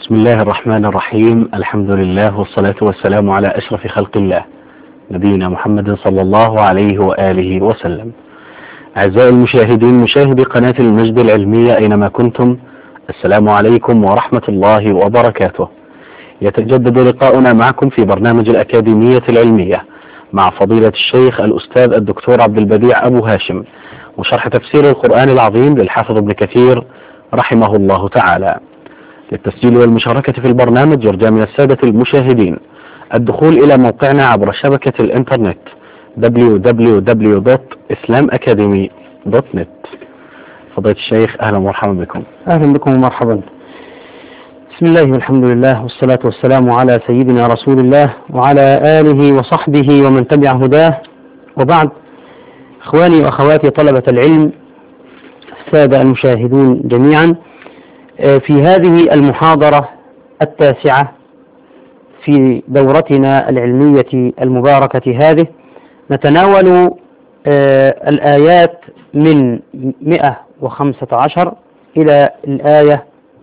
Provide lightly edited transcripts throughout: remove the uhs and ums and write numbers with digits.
بسم الله الرحمن الرحيم. الحمد لله والصلاة والسلام على أشرف خلق الله نبينا محمد صلى الله عليه وآله وسلم. أعزائي المشاهدين، مشاهدي قناة المجد العلمية أينما كنتم، السلام عليكم ورحمة الله وبركاته. يتجدد لقاؤنا معكم في برنامج الأكاديمية العلمية مع فضيلة الشيخ الأستاذ الدكتور عبد البديع أبو هاشم، وشرح تفسير القرآن العظيم للحافظ ابن كثير رحمه الله تعالى. للتسجيل والمشاركة في البرنامج يرجى من السادة المشاهدين الدخول إلى موقعنا عبر شبكة الإنترنت www.islamacademy.net. فضيلة الشيخ أهلا ومرحبا بكم. أهلا بكم ومرحبا. بسم الله والحمد لله والصلاة والسلام على سيدنا رسول الله وعلى آله وصحبه ومن تبع هداه، وبعد. إخواني وأخواتي طلبة العلم، السادة المشاهدون جميعا، في هذه المحاضرة التاسعة في دورتنا العلمية المباركة هذه نتناول الآيات من 115 إلى الآية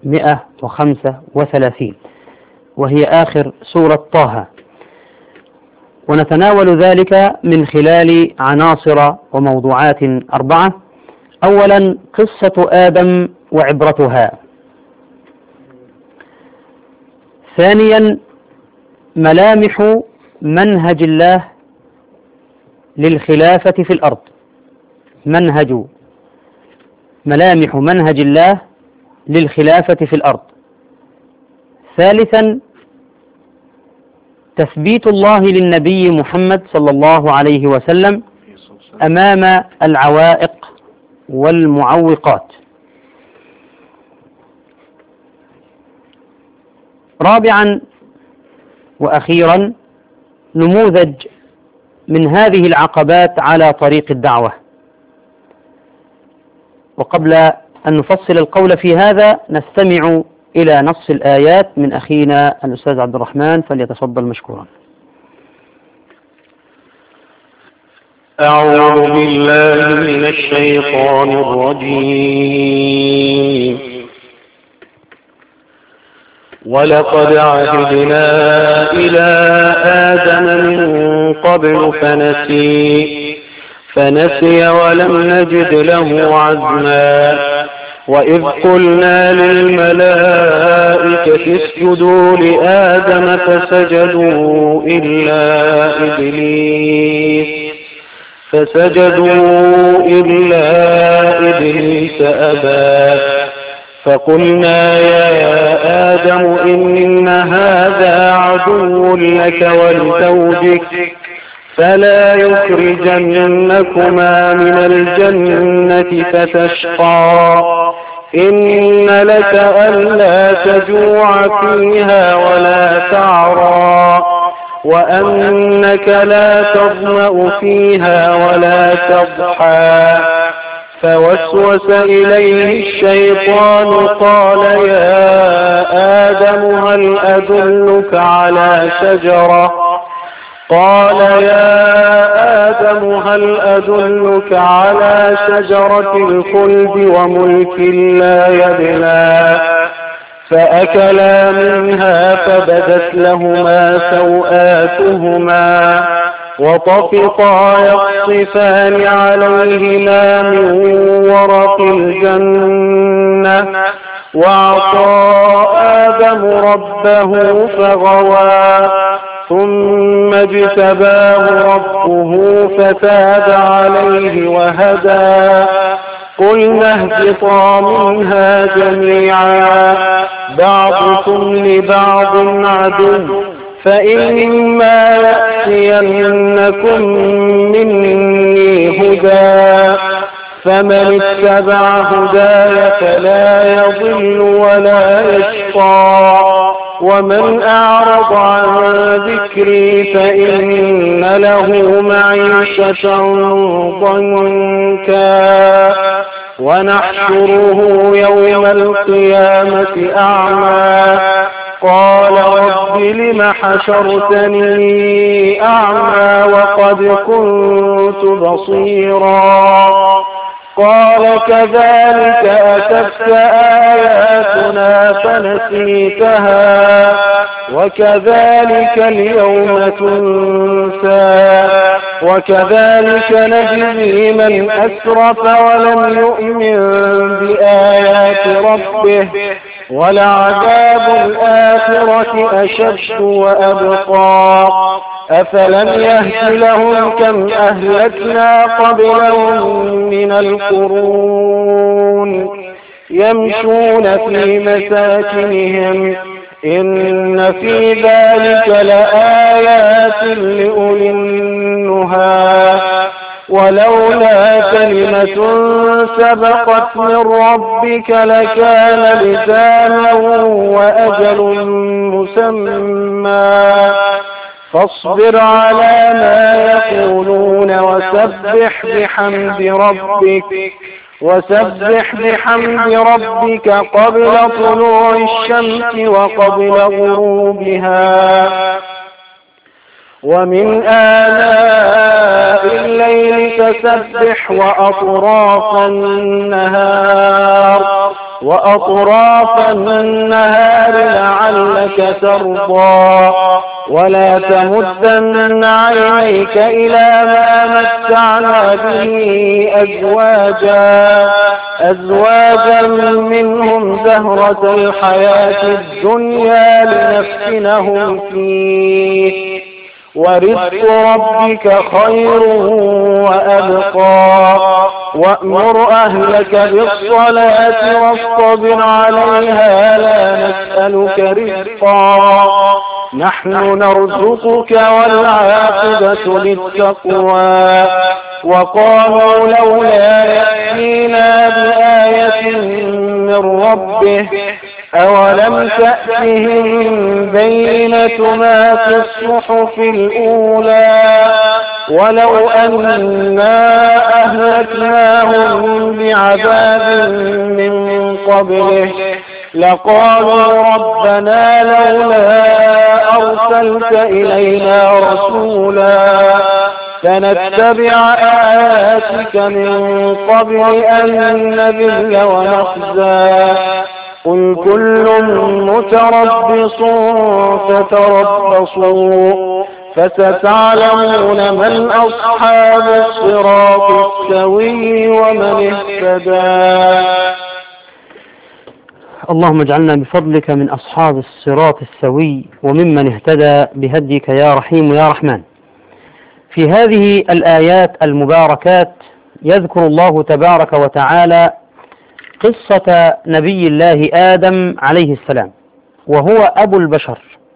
135، وهي آخر سورة طه، ونتناول ذلك من خلال عناصر وموضوعات 4. أولا، قصة آدم وعبرتها. ثانيا، ملامح منهج الله للخلافة في الأرض، ملامح منهج الله للخلافة في الأرض. ثالثا، تثبيت الله للنبي محمد صلى الله عليه وسلم أمام العوائق والمعوقات. رابعا وأخيرا، نموذج من هذه العقبات على طريق الدعوة. وقبل أن نفصل القول في هذا نستمع إلى نص الآيات من أخينا الأستاذ عبد الرحمن، فليتفضل مشكورا. أعوذ بالله من الشيطان الرجيم. ولقد عهدنا إلى آدم من قبل فنسي ولم نجد له عزما. وإذ قلنا للملائكة اسجدوا لآدم فسجدوا إلا إبليس أبى. فقلنا يا آدم إن هذا عدو لك ولزوجك فلا يخرجنكما من الجنة فتشقى. إن لك ألا تجوع فيها ولا تعرى، وأنك لا تظمأ فيها ولا تضحى. فوسوس إليه الشيطان قال يا آدم هل أدلك على شجرة الخلد وملك لا يبلى. فأكلا منها فبدت لهما سوآتهما وطفقا يخصفان عليهما من ورق الجنة. وعصى آدم ربه فغوى، ثم اجتباه ربه فتاب عليه وهدى. قلنا اهبطا منها جميعا بعضكم لبعض عدو، فإما يأتينكم مني هدى فمن اتبع هداي فلا يضل ولا يشقى. ومن أعرض عن ذكري فإن له معيشة ضنكا ونحشره يوم القيامة أعمى. قال رب لم حشرتني أعمى وقد كنت بصيرا. قال كذلك أتتك آياتنا فنسيتها وكذلك اليوم تنسى وكذلك نجزي من أسرف ولم يؤمن بآيات ربه ولعذاب الآخرة أشد وأبقى أفلم يهد لهم كم أهلكنا قبلهم من القرون يمشون في مساكنهم إن في ذلك لآيات لأولي النهى ولولا كلمة سبقت من ربك لكان لزاما وأجل مسمى فاصبر على ما يقولون وسبح بحمد ربك قبل طلوع الشمس وقبل غروبها ومن آلاء الليل فسبح وأطراف النهار لعلك ترضى ولا تمدن عينيك إلى ما متعنا به أزواجا منهم زهرة الحياة الدنيا لنفتنهم فيه ورزق ربك خير وأبقى وأمر أهلك بالصلاة واصطبر عليها لا نسألك رزقا نحن نرزقك والعاقبة للتقوى وقالوا لولا يأتينا بآية من ربه أولم تأتهم بينة ما في الصحف الأولى ولو أنا أهلكناهم بعذاب من قبله لقالوا ربنا لولا أرسلت إلينا رسولا فنتبع آياتك من قبل أن نذل ونخزى قل كل متربص فتربصوا فستعلمون من أصحاب الصراط السوي ومن اهتدى. اللهم اجعلنا بفضلك من أصحاب الصراط السوي وممن اهتدى بهديك يا رحيم يا رحمن. في هذه الآيات المباركات يذكر الله تبارك وتعالى قصة نبي الله آدم عليه السلام، وهو أبو البشر،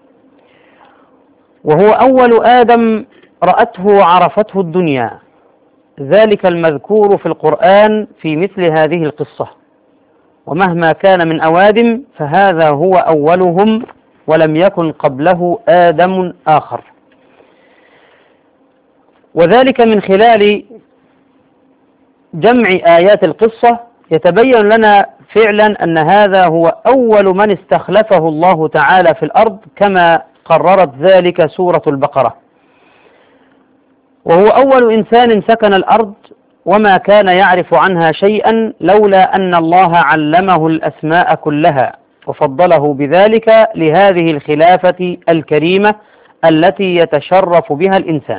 وهو أول آدم رأته عرفته الدنيا، ذلك المذكور في القرآن في مثل هذه القصة، ومهما كان من أوادم فهذا هو أولهم ولم يكن قبله آدم آخر، وذلك من خلال جمع آيات القصة يتبين لنا فعلا أن هذا هو أول من استخلفه الله تعالى في الأرض كما قررت ذلك سورة البقرة، وهو أول إنسان سكن الأرض وما كان يعرف عنها شيئا لولا أن الله علمه الأسماء كلها وفضله بذلك لهذه الخلافة الكريمة التي يتشرف بها الإنسان.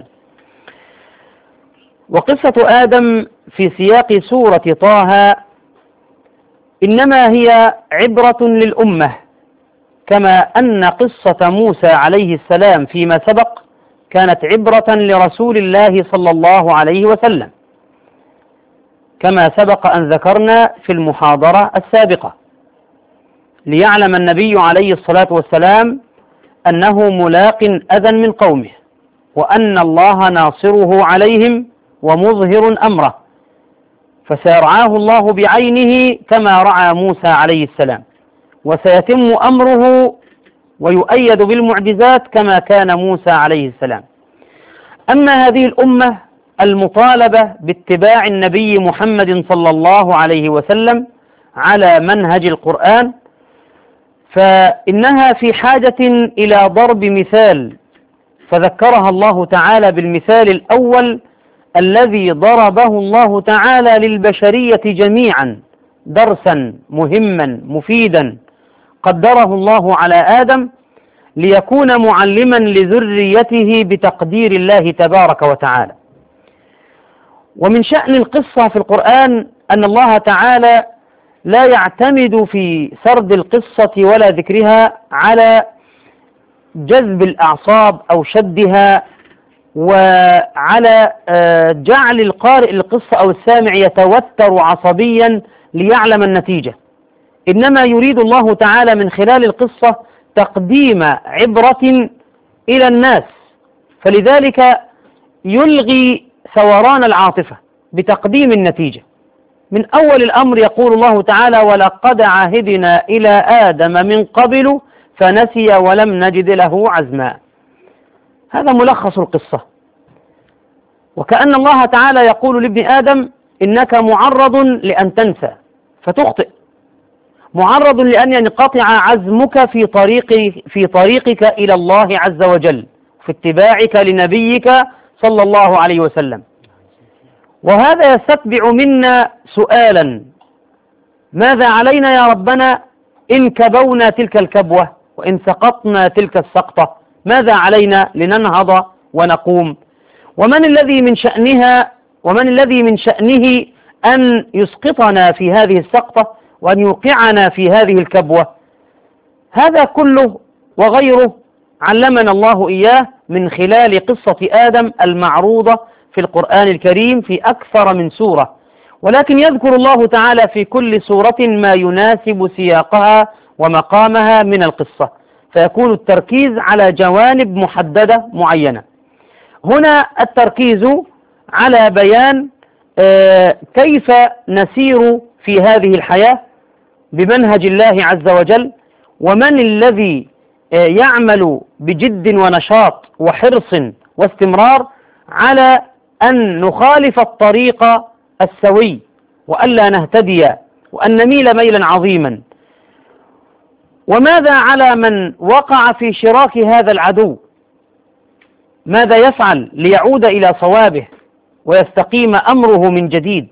وقصة آدم في سياق سورة طه إنما هي عبرة للأمة، كما أن قصة موسى عليه السلام فيما سبق كانت عبرة لرسول الله صلى الله عليه وسلم، كما سبق أن ذكرنا في المحاضرة السابقة، ليعلم النبي عليه الصلاة والسلام أنه ملاق أذى من قومه، وأن الله ناصره عليهم ومظهر أمره، فسيرعاه الله بعينه كما رعى موسى عليه السلام، وسيتم أمره ويؤيد بالمعجزات كما كان موسى عليه السلام. أما هذه الأمة المطالبة باتباع النبي محمد صلى الله عليه وسلم على منهج القرآن، فإنها في حاجة إلى ضرب مثال، فذكرها الله تعالى بالمثال الأول الذي ضربه الله تعالى للبشرية جميعا، درسا مهما مفيدا، قدره الله على آدم ليكون معلما لذريته بتقدير الله تبارك وتعالى. ومن شأن القصة في القرآن أن الله تعالى لا يعتمد في سرد القصة ولا ذكرها على جذب الأعصاب أو شدها، وعلى جعل القارئ للقصة أو السامع يتوتر عصبيا ليعلم النتيجة، إنما يريد الله تعالى من خلال القصة تقديم عبرة إلى الناس، فلذلك يلغي ثوران العاطفة بتقديم النتيجة. من أول الأمر يقول الله تعالى: ولقد عهدنا إلى آدم من قبل فنسي ولم نجد له عزما. هذا ملخص القصة، وكأن الله تعالى يقول لابن آدم: إنك معرض لأن تنسى فتخطئ، معرض لأن ينقطع عزمك في طريقك إلى الله عز وجل، في اتباعك لنبيك صلى الله عليه وسلم. وهذا يستتبع منا سؤالا: ماذا علينا يا ربنا إن كبونا تلك الكبوة وإن سقطنا تلك السقطة؟ ماذا علينا لننهض ونقوم؟ ومن الذي من شأنه أن يسقطنا في هذه السقطة وأن يوقعنا في هذه الكبوة؟ هذا كله وغيره علمنا الله إياه من خلال قصة آدم المعروضة في القرآن الكريم في أكثر من سورة، ولكن يذكر الله تعالى في كل سورة ما يناسب سياقها ومقامها من القصة، فيكون التركيز على جوانب محددة معينة. هنا التركيز على بيان كيف نسير في هذه الحياة بمنهج الله عز وجل، ومن الذي يعمل بجد ونشاط وحرص واستمرار على أن نخالف الطريق السوي وألا نهتدي وأن نميل ميلا عظيما. وماذا على من وقع في شراك هذا العدو؟ ماذا يفعل ليعود إلى صوابه ويستقيم أمره من جديد؟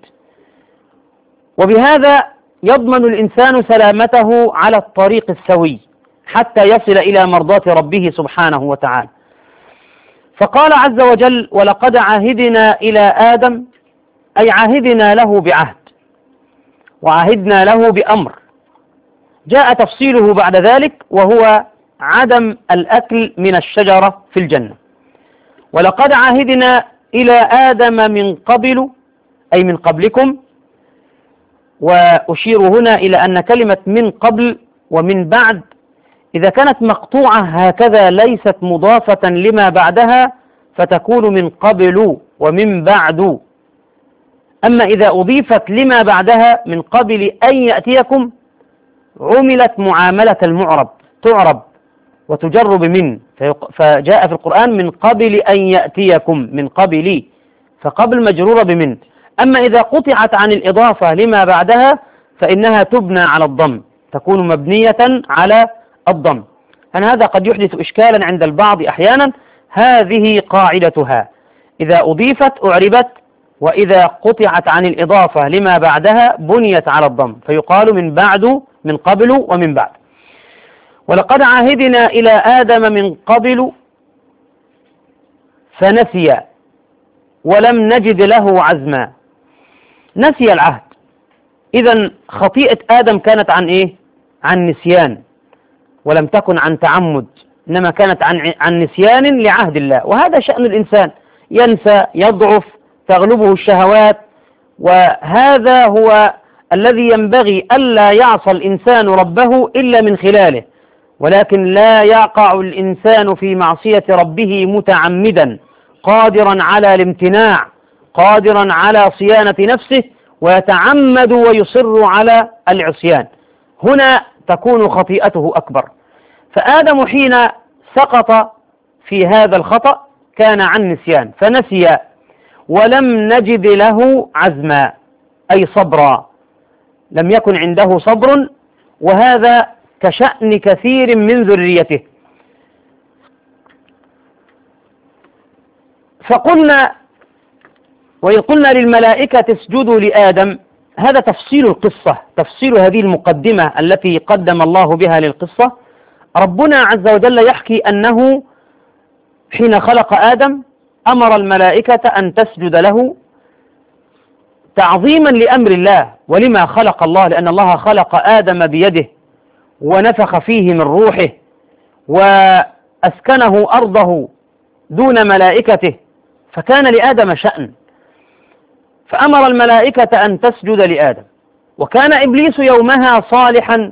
وبهذا يضمن الإنسان سلامته على الطريق السوي حتى يصل إلى مرضاة ربه سبحانه وتعالى. فقال عز وجل: ولقد عهدنا إلى آدم، أي عهدنا له بعهد وعهدنا له بأمر جاء تفصيله بعد ذلك، وهو عدم الأكل من الشجرة في الجنة. ولقد عهدنا إلى آدم من قبل، أي من قبلكم. وأشير هنا إلى أن كلمة من قبل ومن بعد إذا كانت مقطوعة هكذا ليست مضافة لما بعدها فتكون من قبل ومن بعد، أما إذا أضيفت لما بعدها من قبل أن يأتيكم عملت معاملة المعرب، تعرب وتجر بمن، فجاء في القرآن من قبل أن يأتيكم، من قبل، فقبل مجرورة بمن. أما إذا قطعت عن الإضافة لما بعدها فإنها تبنى على الضم، تكون مبنية على الضم. هذا قد يحدث إشكالا عند البعض أحيانا. هذه قاعدتها: إذا أضيفت أعربت، وإذا قطعت عن الإضافة لما بعدها بنيت على الضم، فيقال من بعد، من قبل ومن بعد. ولقد عهدنا إلى آدم من قبل فنسي ولم نجد له عزما. نسي العهد، إذن خطيئة آدم كانت عن إيه؟ عن نسيان، ولم تكن عن تعمد، إنما كانت عن نسيان لعهد الله. وهذا شأن الإنسان، ينسى، يضعف، تغلبه الشهوات، وهذا هو الذي ينبغي ألا يعصى الإنسان ربه إلا من خلاله. ولكن لا يقع الإنسان في معصية ربه متعمدا قادرا على الامتناع، قادرا على صيانة نفسه، ويتعمد ويصر على العصيان. هنا تكون خطيئته أكبر. فآدم حين سقط في هذا الخطأ كان عن نسيان فنسي، ولم نجد له عزما، أي صبرا، لم يكن عنده صبر، وهذا كشأن كثير من ذريته. فقلنا، وإذ قلنا للملائكة اسجدوا لآدم، هذا تفصيل القصة، تفصيل هذه المقدمة التي قدم الله بها للقصة. ربنا عز وجل يحكي أنه حين خلق آدم أمر الملائكة أن تسجد له تعظيما لأمر الله ولما خلق الله، لأن الله خلق آدم بيده ونفخ فيه من روحه وأسكنه أرضه دون ملائكته، فكان لآدم شأن، فأمر الملائكة أن تسجد لآدم. وكان إبليس يومها صالحا،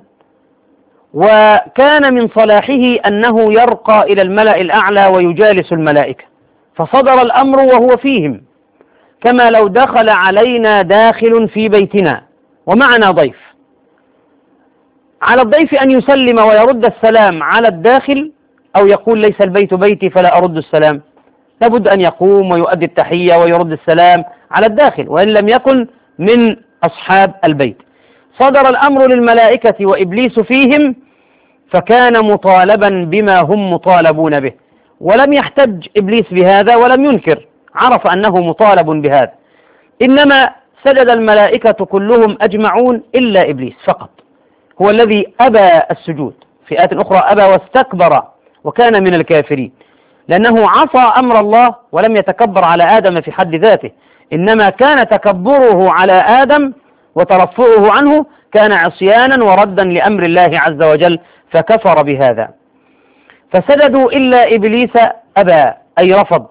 وكان من صلاحه أنه يرقى إلى الملأ الأعلى ويجالس الملائكة، فصدر الأمر وهو فيهم، كما لو دخل علينا داخل في بيتنا ومعنا ضيف، على الضيف أن يسلم ويرد السلام على الداخل، أو يقول ليس البيت بيتي فلا أرد السلام، لابد أن يقوم ويؤدي التحية ويرد السلام على الداخل وإن لم يكن من أصحاب البيت. صدر الأمر للملائكة وإبليس فيهم، فكان مطالبا بما هم مطالبون به، ولم يحتج إبليس بهذا ولم ينكر، عرف أنه مطالب بهذا، إنما سجد الملائكة كلهم أجمعون إلا إبليس فقط، هو الذي أبى السجود. في آية أخرى أبى واستكبر وكان من الكافرين، لأنه عصى أمر الله ولم يتكبر على آدم في حد ذاته، إنما كان تكبره على آدم وترفعه عنه كان عصيانا وردا لأمر الله عز وجل، فكفر بهذا. فسجدوا إلا إبليس أبى، أي رفض.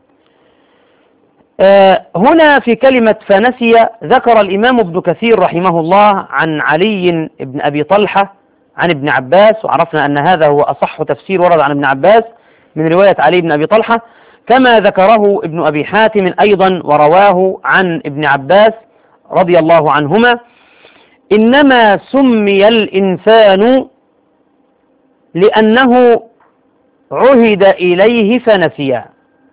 هنا في كلمة فنسي ذكر الإمام ابن كثير رحمه الله عن علي بن أبي طلحة عن ابن عباس، وعرفنا أن هذا هو أصح تفسير ورد عن ابن عباس من رواية علي بن أبي طلحة، كما ذكره ابن أبي حاتم أيضا ورواه عن ابن عباس رضي الله عنهما: إنما سمي الإنسان لأنه عهد إليه فنسي.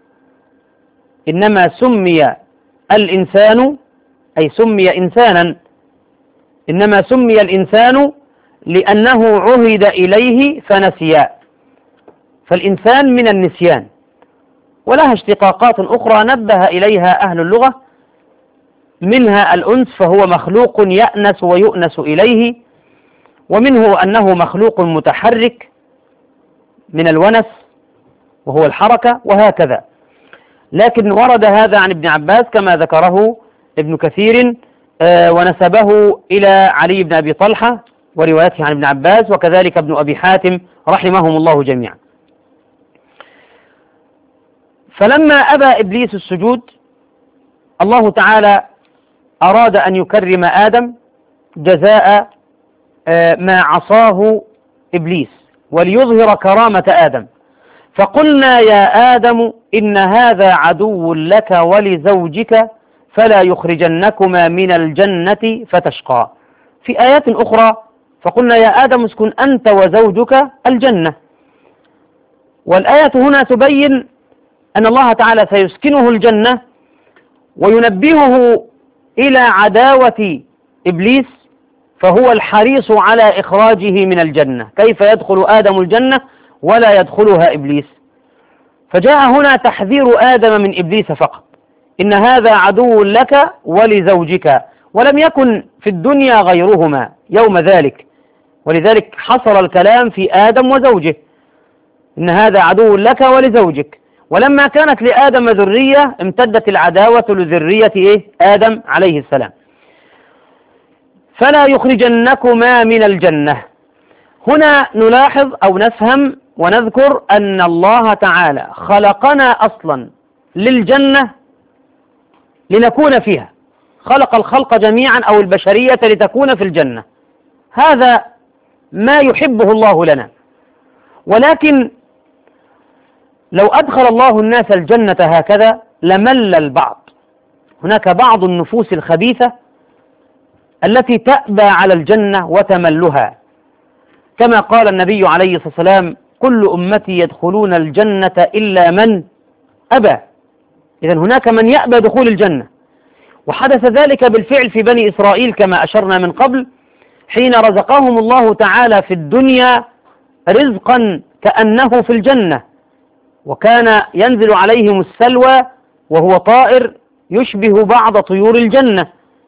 إنما سمي الإنسان أي سمي إنسانا، إنما سمي الإنسان لأنه عهد إليه فنسي. فالإنسان من النسيان، ولها اشتقاقات أخرى نبه إليها أهل اللغة، منها الأنس فهو مخلوق يأنس ويؤنس إليه، ومنه أنه مخلوق متحرك من الونس وهو الحركة، وهكذا. لكن ورد هذا عن ابن عباس كما ذكره ابن كثير ونسبه إلى علي بن أبي طلحة وروايته عن ابن عباس، وكذلك ابن أبي حاتم رحمهم الله جميعا. فلما أبى إبليس السجود، الله تعالى أراد أن يكرم آدم جزاء ما عصاه إبليس وليظهر كرامة آدم، فقلنا يا آدم إن هذا عدو لك ولزوجك فلا يخرجنكما من الجنة فتشقى. في آيات أخرى فقلنا يا آدم اسكن أنت وزوجك الجنة، والآية هنا تبين أن الله تعالى سيسكنه الجنة وينبهه إلى عداوة إبليس، فهو الحريص على إخراجه من الجنة. كيف يدخل آدم الجنة ولا يدخلها إبليس؟ فجاء هنا تحذير آدم من إبليس فقط، إن هذا عدو لك ولزوجك، ولم يكن في الدنيا غيرهما يوم ذلك، ولذلك حصر الكلام في آدم وزوجه، إن هذا عدو لك ولزوجك. ولما كانت لآدم ذرية امتدت العداوة لذرية آدم عليه السلام. فلا يخرجنكما من الجنة. هنا نلاحظ أو نفهم ونذكر أن الله تعالى خلقنا أصلا للجنة لنكون فيها، خلق الخلق جميعا أو البشرية لتكون في الجنة، هذا ما يحبه الله لنا. ولكن لو أدخل الله الناس الجنة هكذا لمل البعض. هناك بعض النفوس الخبيثة التي تأبى على الجنة وتملها، كما قال النبي عليه الصلاة والسلام: كل أمتي يدخلون الجنة إلا من أبى. إذن هناك من يأبى دخول الجنة، وحدث ذلك بالفعل في بني إسرائيل كما أشرنا من قبل، حين رزقهم الله تعالى في الدنيا رزقا كأنه في الجنة، وكان ينزل عليهم السلوى وهو طائر يشبه بعض طيور الجنة،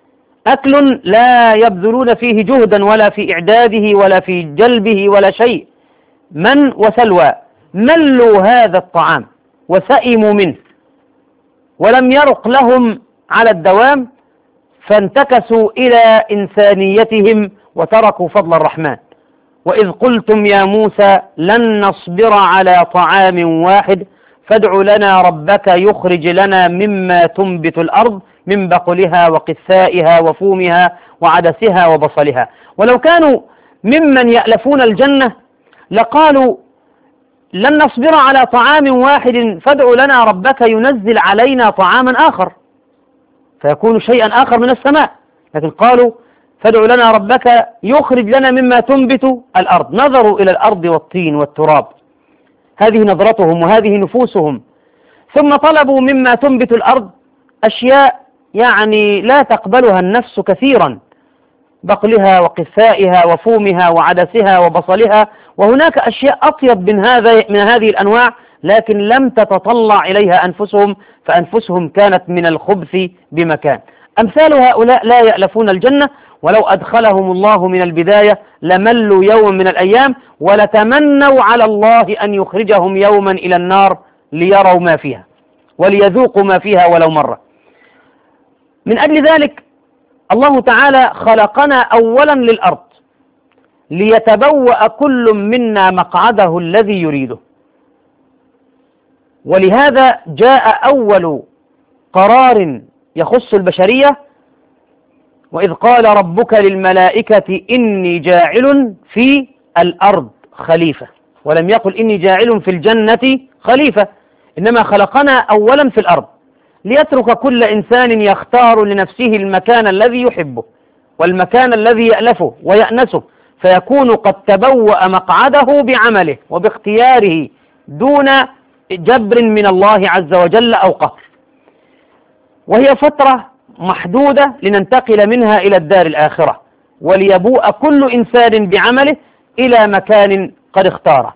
أكل لا يبذلون فيه جهدا ولا في إعداده ولا في جلبه ولا شيء، من وسلوى، ملوا هذا الطعام وسئموا منه ولم يرق لهم على الدوام، فانتكسوا إلى إنسانيتهم وتركوا فضل الرحمن. وإذ قلتم يا موسى لن نصبر على طعام واحد فادع لنا ربك يخرج لنا مما تنبت الأرض من بقلها وقثائها وفومها وعدسها وبصلها. ولو كانوا ممن يألفون الجنة لقالوا لن نصبر على طعام واحد فادع لنا ربك ينزل علينا طعاما آخر، فيكون شيئا آخر من السماء، لكن قالوا فادع لنا ربك يخرج لنا مما تنبت الأرض. نظروا إلى الأرض والطين والتراب، هذه نظرتهم وهذه نفوسهم، ثم طلبوا مما تنبت الأرض أشياء يعني لا تقبلها النفس كثيرا، بقلها وقثائها وفومها وعدسها وبصلها، وهناك أشياء أطيب من هذه الأنواع، لكن لم تتطلع إليها أنفسهم، فأنفسهم كانت من الخبث بمكان. أمثال هؤلاء لا يألفون الجنة، ولو أدخلهم الله من البداية لملوا يوما من الأيام ولتمنوا على الله أن يخرجهم يوما إلى النار ليروا ما فيها وليذوقوا ما فيها ولو مرة. من أجل ذلك الله تعالى خلقنا أولا للأرض ليتبوأ كل منا مقعده الذي يريده، ولهذا جاء أول قرار يخص البشرية وإذ قال ربك للملائكة إني جاعل في الأرض خليفة، ولم يقل إني جاعل في الجنة خليفة، إنما خلقنا أولا في الأرض ليترك كل إنسان يختار لنفسه المكان الذي يحبه والمكان الذي يألفه ويأنسه، فيكون قد تبوأ مقعده بعمله وباختياره دون جبر من الله عز وجل أو قهر. وهي فترة محدودة لننتقل منها إلى الدار الآخرة، وليبوء كل إنسان بعمله إلى مكان قد اختاره.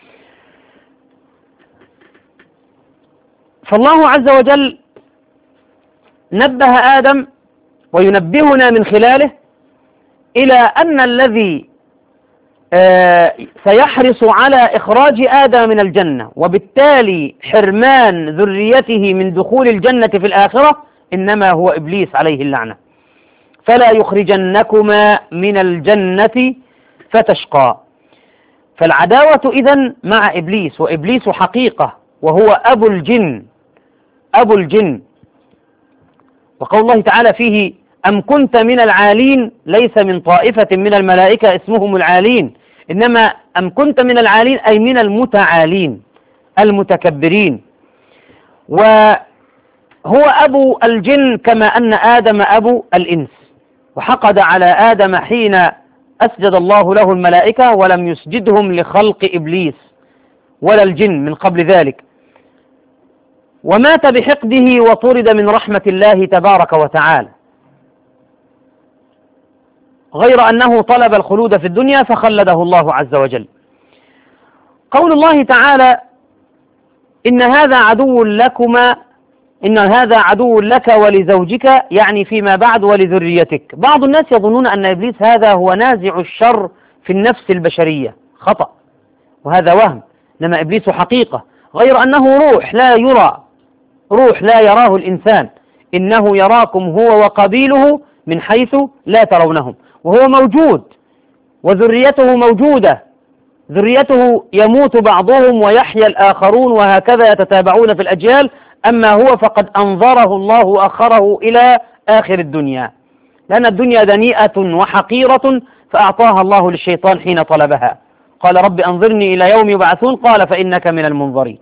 فالله عز وجل نبه آدم وينبهنا من خلاله إلى أن الذي سيحرص على إخراج آدم من الجنة وبالتالي حرمان ذريته من دخول الجنة في الآخرة إنما هو إبليس عليه اللعنة، فلا يخرجنكما من الجنة فتشقى. فالعداوة إذن مع إبليس، وإبليس حقيقة وهو أبو الجن، أبو الجن. وقول الله تعالى فيه أم كنت من العالين، ليس من طائفة من الملائكة اسمهم العالين، إنما أم كنت من العالين أي من المتعالين المتكبرين. وهو أبو الجن كما أن آدم أبو الإنس، وحقد على آدم حين أسجد الله له الملائكة ولم يسجدهم لخلق إبليس ولا الجن من قبل ذلك، ومات بحقده وطرد من رحمة الله تبارك وتعالى، غير أنه طلب الخلود في الدنيا فخلده الله عز وجل. قول الله تعالى إن هذا عدو لكما، إن هذا عدو لك ولزوجك، يعني فيما بعد ولذريتك. بعض الناس يظنون أن إبليس هذا هو نازع الشر في النفس البشرية، خطأ، وهذا وهم، إنما إبليس حقيقة، غير أنه روح لا يرى، روح لا يراه الإنسان، إنه يراكم هو وقبيله من حيث لا ترونهم، وهو موجود وذريته موجودة، ذريته يموت بعضهم ويحيا الآخرون وهكذا يتتابعون في الأجيال، أما هو فقد أنظره الله وأخره إلى آخر الدنيا، لأن الدنيا دنيئة وحقيرة فأعطاها الله للشيطان حين طلبها. قال رب أنظرني إلى يوم يبعثون، قال فإنك من المنظرين.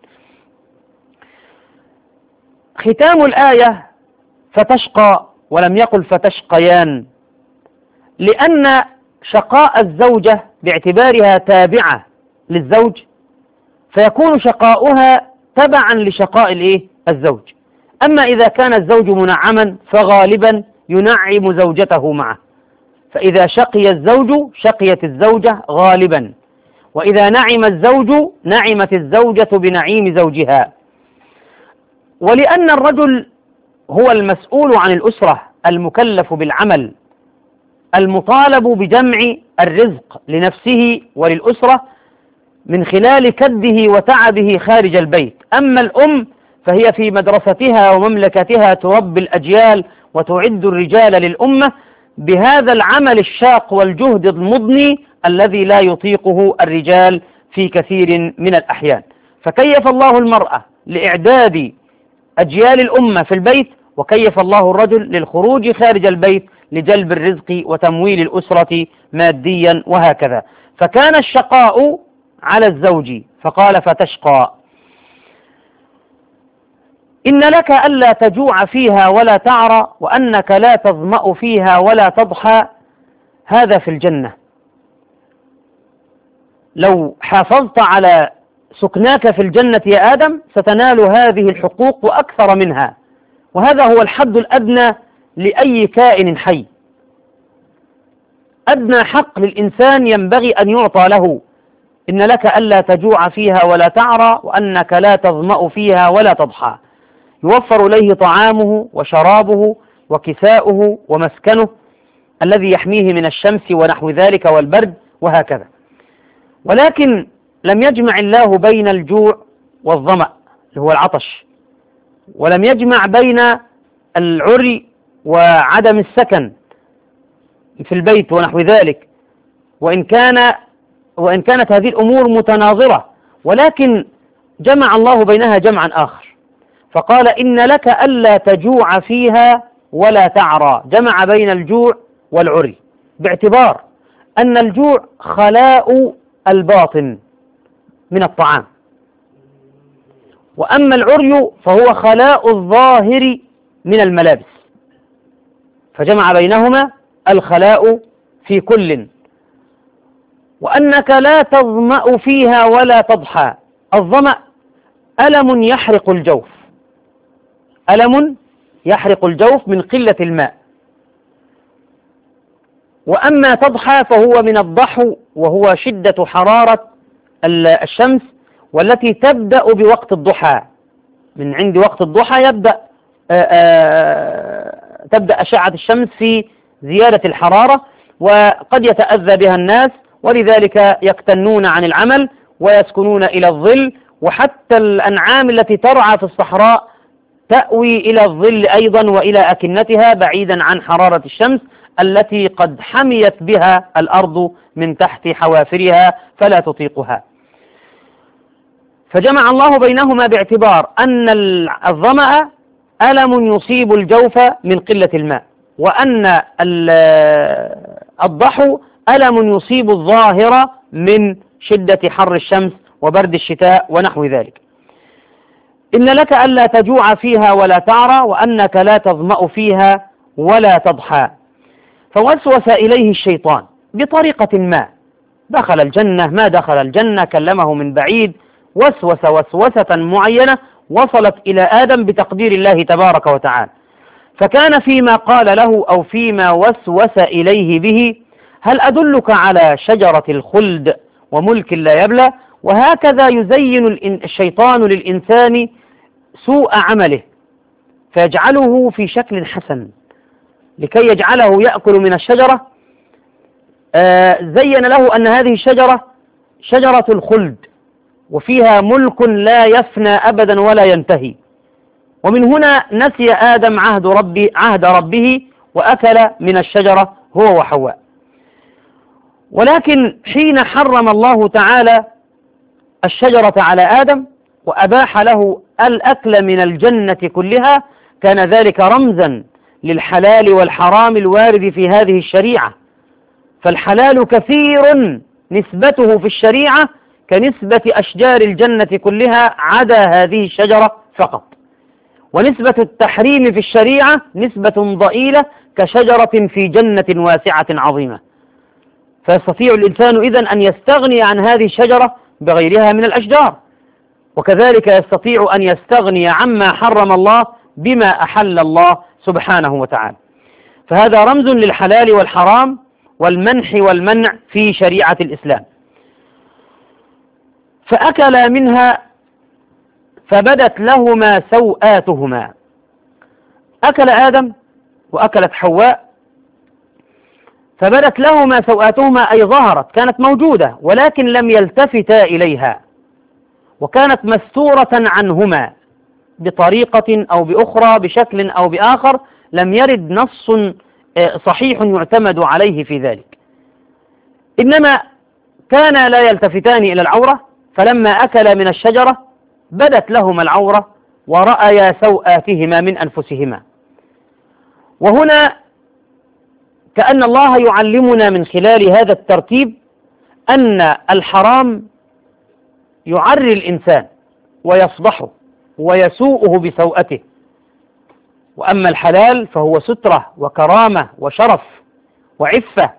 ختام الآية فتشقى، ولم يقل فتشقيان، لأن شقاء الزوجة باعتبارها تابعة للزوج فيكون شقاؤها تبعا لشقاء الزوج. أما إذا كان الزوج منعما فغالبا ينعم زوجته معه، فإذا شقي الزوج شقيت الزوجة غالبا، وإذا نعم الزوج نعمت الزوجة بنعيم زوجها. ولأن الرجل هو المسؤول عن الأسرة المكلف بالعمل المطالب بجمع الرزق لنفسه وللأسرة من خلال كده وتعبه خارج البيت. أما الأم فهي في مدرستها ومملكتها تربي الأجيال وتعد الرجال للأمة بهذا العمل الشاق والجهد المضني الذي لا يطيقه الرجال في كثير من الأحيان. فكيف الله المرأة لإعداد أجيال الأمة في البيت، وكيف الله الرجل للخروج خارج البيت لجلب الرزق وتمويل الأسرة ماديا وهكذا. فكان الشقاء على الزوج فقال فتشقى. إن لك ألا تجوع فيها ولا تعرى وأنك لا تظمأ فيها ولا تضحى، هذا في الجنة. لو حافظت على سكناك في الجنة يا آدم ستنال هذه الحقوق وأكثر منها، وهذا هو الحد الأدنى لأي كائن حي. أدنى حق للإنسان ينبغي أن يعطى له. إن لك ألا تجوع فيها ولا تعرى وأنك لا تظمأ فيها ولا تضحى. يوفر إليه طعامه وشرابه وكساؤه ومسكنه الذي يحميه من الشمس ونحو ذلك والبرد وهكذا. ولكن لم يجمع الله بين الجوع والظمأ اللي هو العطش، ولم يجمع بين العري وعدم السكن في البيت ونحو ذلك، وإن كانت هذه الأمور متناظرة، ولكن جمع الله بينها جمعا آخر فقال إن لك ألا تجوع فيها ولا تعرى. جمع بين الجوع والعري باعتبار أن الجوع خلاء الباطن من الطعام، وأما العري فهو خلاء الظاهر من الملابس، فجمع بينهما الخلاء في كل. وأنك لا تظمأ فيها ولا تضحى. الظمأ ألم يحرق الجوف، ألم يحرق الجوف من قلة الماء. وأما تضحى فهو من الضحو، وهو شدة حرارة الشمس والتي تبدأ بوقت الضحى. من عند وقت الضحى تبدأ أشعة الشمس في زيادة الحرارة، وقد يتأذى بها الناس، ولذلك يقتنون عن العمل ويسكنون إلى الظل. وحتى الأنعام التي ترعى في الصحراء تأوي إلى الظل أيضا وإلى أكنتها بعيدا عن حرارة الشمس التي قد حميت بها الأرض من تحت حوافرها فلا تطيقها. فجمع الله بينهما باعتبار أن الظمأ ألم يصيب الجوف من قلة الماء، وأن الضحو ألم يصيب الظاهر من شدة حر الشمس وبرد الشتاء ونحو ذلك. إن لك ألا تجوع فيها ولا تعرى وأنك لا تظمأ فيها ولا تضحى. فوسوس إليه الشيطان بطريقة ما، دخل الجنة ما دخل الجنة، كلمه من بعيد، وسوس وسوسة معينة وصلت إلى آدم بتقدير الله تبارك وتعالى. فكان فيما قال له أو فيما وسوس إليه به: هل أدلك على شجرة الخلد وملك لا يبلى؟ وهكذا يزين الشيطان للإنسان سوء عمله فيجعله في شكل حسن لكي يجعله يأكل من الشجرة. زين له أن هذه الشجرة شجرة الخلد وفيها ملك لا يفنى أبدا ولا ينتهي. ومن هنا نسي آدم عهد ربه وأكل من الشجرة هو وحواء. ولكن حين حرم الله تعالى الشجرة على آدم وأباح له الأكل من الجنة كلها، كان ذلك رمزا للحلال والحرام الوارد في هذه الشريعة. فالحلال كثير نسبته في الشريعة كنسبة أشجار الجنة كلها عدا هذه الشجرة فقط، ونسبة التحريم في الشريعة نسبة ضئيلة كشجرة في جنة واسعة عظيمة. فيستطيع الإنسان إذن أن يستغني عن هذه الشجرة بغيرها من الأشجار، وكذلك يستطيع أن يستغني عما حرم الله بما أحل الله سبحانه وتعالى. فهذا رمز للحلال والحرام والمنح والمنع في شريعة الإسلام. فأكلا منها فبدت لهما سوآتهما. أكل آدم وأكلت حواء، فبدت لهما سوآتهما أي ظهرت، كانت موجودة ولكن لم يلتفتا إليها، وكانت مستورة عنهما بطريقة أو بأخرى، بشكل أو بآخر، لم يرد نص صحيح يعتمد عليه في ذلك، إنما كانا لا يلتفتان إلى العورة، فلما أكلا من الشجرة بدت لهما العورة ورأيا سوآتهما من أنفسهما. وهنا كأن الله يعلمنا من خلال هذا الترتيب أن الحرام يعري الإنسان ويفضحه ويسوءه بسوءته، وأما الحلال فهو سترة وكرامة وشرف وعفة.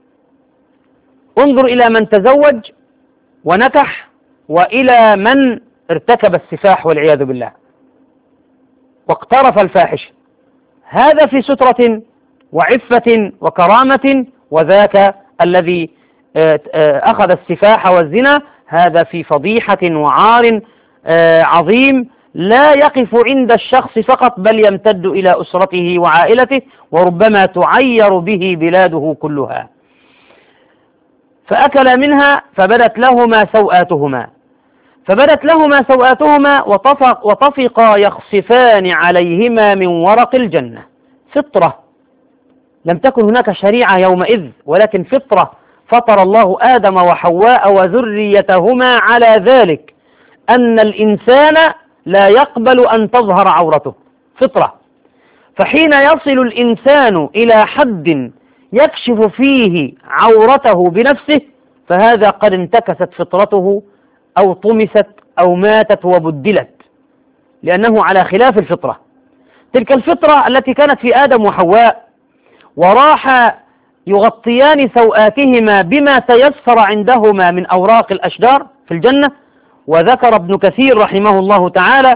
انظر إلى من تزوج ونكح وإلى من ارتكب السفاح والعياذ بالله واقترف الفاحشة، هذا في سترة وعفة وكرامة، وذاك الذي أخذ السفاح والزنا هذا في فضيحة وعار عظيم لا يقف عند الشخص فقط، بل يمتد إلى أسرته وعائلته، وربما تعير به بلاده كلها. فأكل منها فبدت لهما سوآتهما وطفقا يخصفان عليهما من ورق الجنة. فطرة، لم تكن هناك شريعة يومئذ، ولكن فطرة فطر الله آدم وحواء وذريتهما على ذلك، أن الإنسان لا يقبل أن تظهر عورته، فطرة. فحين يصل الإنسان إلى حد يكشف فيه عورته بنفسه فهذا قد انتكست فطرته أو طمست أو ماتت وبدلت، لأنه على خلاف الفطرة. تلك الفطرة التي كانت في آدم وحواء وراح يغطيان سوآتهما بما تيسر عندهما من أوراق الأشجار في الجنة. وذكر ابن كثير رحمه الله تعالى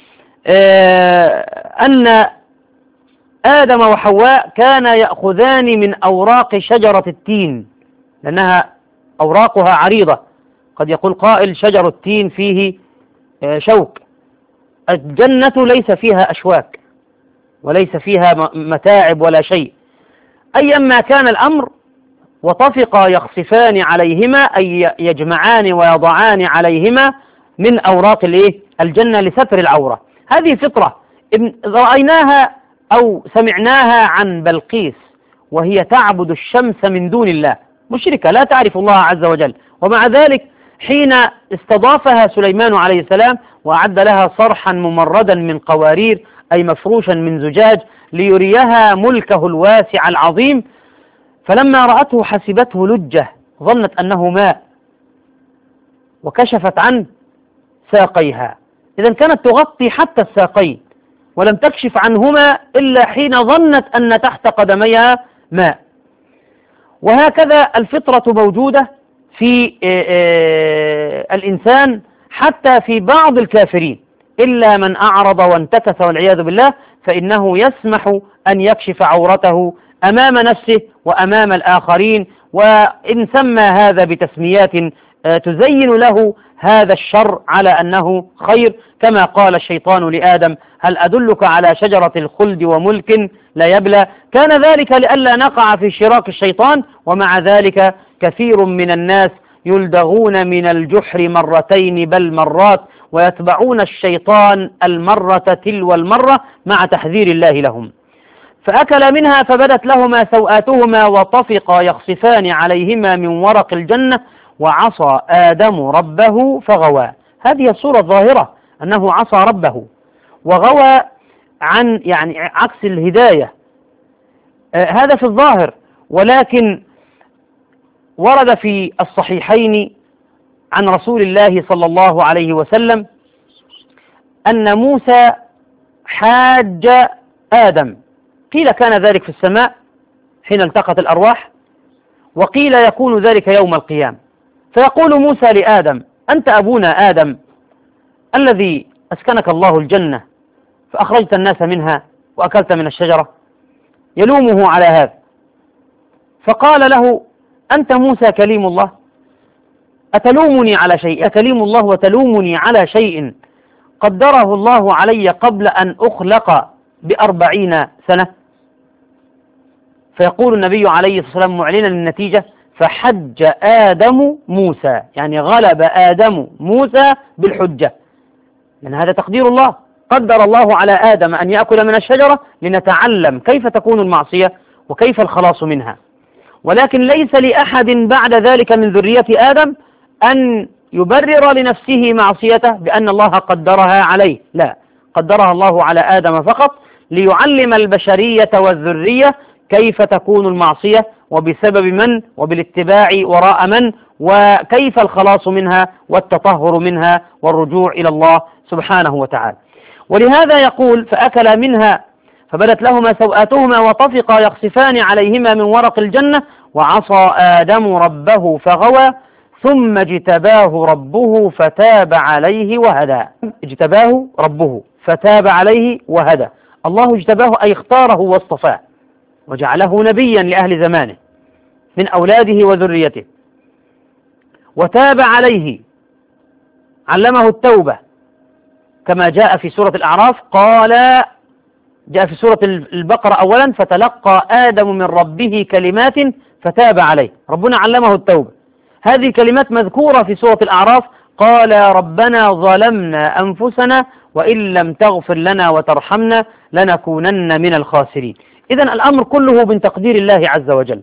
أن آدم وحواء كان يأخذان من أوراق شجرة التين، لأنها أوراقها عريضة. قد يقول قائل شجر التين فيه شوك، الجنة ليس فيها أشواك وليس فيها متاعب ولا شيء. أيما كان الأمر وطفقا يخصفان عليهما أي يجمعان ويضعان عليهما من أوراق الجنة لستر العورة. هذه فطرة رأيناها أو سمعناها عن بلقيس وهي تعبد الشمس من دون الله، مشركة لا تعرف الله عز وجل، ومع ذلك حين استضافها سليمان عليه السلام وأعد لها صرحا ممردا من قوارير أي مفروشا من زجاج ليريها ملكه الواسع العظيم، فلما رأته حسبته لجة، ظنت أنه ماء وكشفت عن ساقيها. إذن كانت تغطي حتى الساقين ولم تكشف عنهما إلا حين ظنت أن تحت قدميها ماء. وهكذا الفطرة موجودة في الإنسان حتى في بعض الكافرين، إلا من أعرض وانتكس والعياذ بالله فإنه يسمح أن يكشف عورته أمام نفسه وأمام الآخرين، وإن سمى هذا بتسميات تزين له هذا الشر على أنه خير، كما قال الشيطان لآدم هل أدلك على شجرة الخلد وملك لا يبلى. كان ذلك لئلا نقع في شراك الشيطان، ومع ذلك كثير من الناس يلدغون من الجحر مرتين بل مرات، ويتبعون الشيطان المرة تلو المرة مع تحذير الله لهم. فأكل منها فبدت لهما سوآتهما وطفقا يخصفان عليهما من ورق الجنة وعصى آدم ربه فغوى. هذه الصورة الظاهرة أنه عصى ربه وغوى عن عكس الهداية، هذا في الظاهر. ولكن ورد في الصحيحين عن رسول الله صلى الله عليه وسلم أن موسى حاج آدم، قيل كان ذلك في السماء حين التقت الأرواح، وقيل يكون ذلك يوم القيامة. فيقول موسى لآدم أنت أبونا آدم الذي أسكنك الله الجنة فأخرجت الناس منها وأكلت من الشجرة، يلومه على هذا. فقال له أنت موسى كليم الله، أتلومني على شيء؟ أكليم الله وتلومني على شيء قدره الله علي قبل أن أخلق ب40 سنة؟ فيقول النبي عليه الصلاة والسلام معلنا للنتيجة: فحج آدم موسى، يعني غلب آدم موسى بالحجة، لأن هذا تقدير الله. قدر الله على آدم أن يأكل من الشجرة لنتعلم كيف تكون المعصية وكيف الخلاص منها. ولكن ليس لأحد بعد ذلك من ذرية آدم أن يبرر لنفسه معصيته بأن الله قدرها عليه، لا، قدرها الله على آدم فقط ليعلم البشرية والذرية كيف تكون المعصية وبسبب من وبالاتباع وراء من وكيف الخلاص منها والتطهر منها والرجوع إلى الله سبحانه وتعالى. ولهذا يقول: فأكلا منها فبدت لهما سوآتهما وطفقا يخصفان عليهما من ورق الجنة وعصى آدم ربه فغوى ثم اجتباه ربه فتاب عليه وهدى. اجتباه ربه فتاب عليه وهدى. الله اجتباه أي اختاره واصطفاه وجعله نبيا لأهل زمانه من أولاده وذريته، وتاب عليه، علمه التوبة كما جاء في سورة الأعراف. جاء في سورة البقرة أولا: فتلقى آدم من ربه كلمات فتاب عليه. ربنا علمه التوبة. هذه الكلمات مذكورة في سورة الأعراف: قال ربنا ظلمنا أنفسنا وإن لم تغفر لنا وترحمنا لنكونن من الخاسرين. إذن الأمر كله من تقدير الله عز وجل.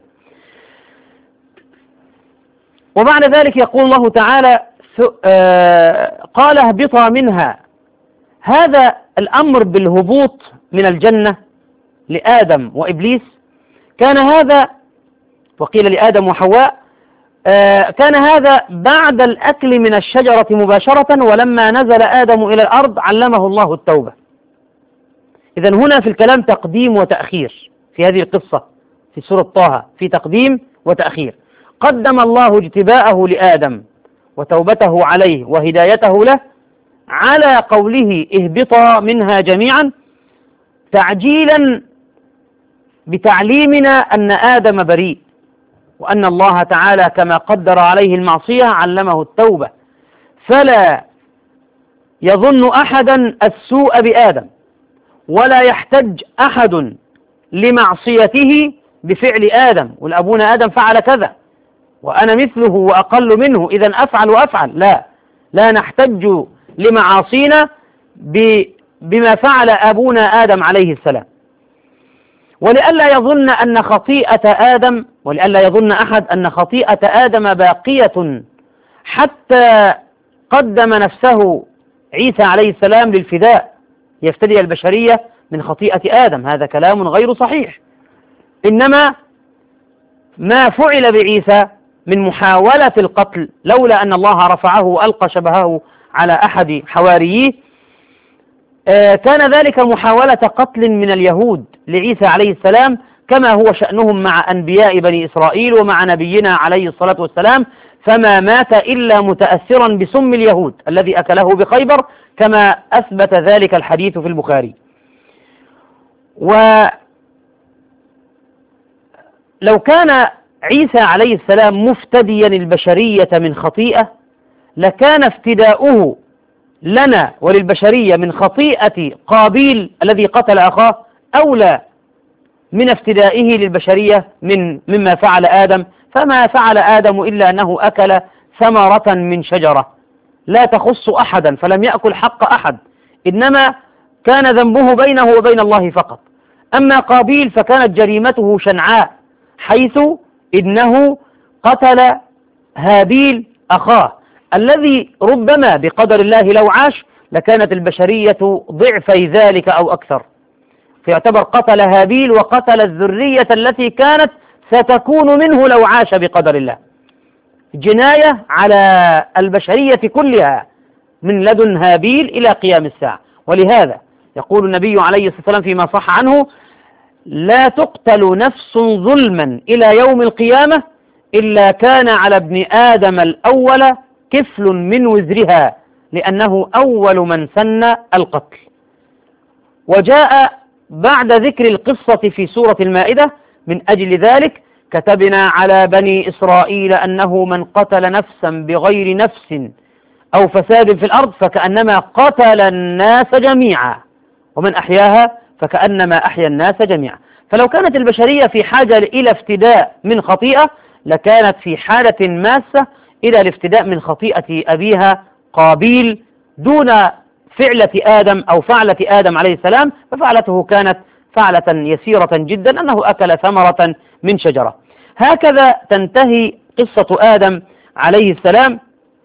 وبعد ذلك يقول الله تعالى: قال اهبطا منها. هذا الأمر بالهبوط من الجنة لآدم وإبليس كان هذا، وقيل لآدم وحواء، كان هذا بعد الأكل من الشجرة مباشرة، ولما نزل آدم إلى الأرض علمه الله التوبة. إذن هنا في الكلام تقديم وتأخير في هذه القصة في سورة طه، في تقديم وتأخير. قدم الله اجتباءه لآدم وتوبته عليه وهدايته له على قوله اهبطا منها جميعا، تعجيلا بتعليمنا أن آدم بريء، وأن الله تعالى كما قدر عليه المعصية علمه التوبة، فلا يظن أحدا السوء بآدم، ولا يحتج أحد لمعصيته بفعل آدم، والأبونا آدم فعل كذا وأنا مثله وأقل منه إذن أفعل وأفعل. لا نحتج لمعاصينا بما فعل أبونا آدم عليه السلام. ولئلا يظن أن خطيئة آدم، ولئلا يظن أحد أن خطيئة آدم باقية حتى قدم نفسه عيسى عليه السلام للفداء يفتدي البشرية من خطيئة آدم، هذا كلام غير صحيح. إنما ما فعل بعيسى من محاولة القتل، لولا أن الله رفعه وألقى شبهه على أحد حواريه، كان ذلك محاولة قتل من اليهود لعيسى عليه السلام، كما هو شأنهم مع أنبياء بني إسرائيل ومع نبينا عليه الصلاة والسلام، فما مات إلا متأثرا بسم اليهود الذي أكله بخيبر، كما أثبت ذلك الحديث في البخاري. ولو كان عيسى عليه السلام مفتديا البشرية من خطيئة، لكان افتداؤه لنا وللبشرية من خطيئة قابيل الذي قتل أخاه أولى من افتدائه للبشرية مما فعل آدم. فما فعل آدم إلا أنه أكل ثمرة من شجرة لا تخص أحدا، فلم يأكل حق أحد، إنما كان ذنبه بينه وبين الله فقط. أما قابيل فكانت جريمته شنعاء، حيث إنه قتل هابيل أخاه الذي ربما بقدر الله لو عاش لكانت البشرية ضعفي ذلك أو أكثر، فيعتبر قتل هابيل وقتل الذرية التي كانت ستكون منه لو عاش بقدر الله، جناية على البشرية كلها من لدن هابيل إلى قيام الساعة. ولهذا يقول النبي عليه الصلاة والسلام فيما صح عنه: لا تقتل نفس ظلما إلى يوم القيامة إلا كان على ابن آدم الأول كفل من وزرها، لأنه أول من سن القتل. وجاء بعد ذكر القصة في سورة المائدة: من أجل ذلك كتبنا على بني إسرائيل أنه من قتل نفسا بغير نفس أو فساد في الأرض فكأنما قتل الناس جميعا، ومن أحياها فكأنما أحيا الناس جميعا. فلو كانت البشرية في حاجة إلى افتداء من خطيئة لكانت في حالة ماسة إلى الافتداء من خطيئة أبيها قابيل دون فعلة آدم أو فعلة آدم عليه السلام، ففعلته كانت فعلة يسيرة جدا، أنه أكل ثمرة من شجرة. هكذا تنتهي قصة آدم عليه السلام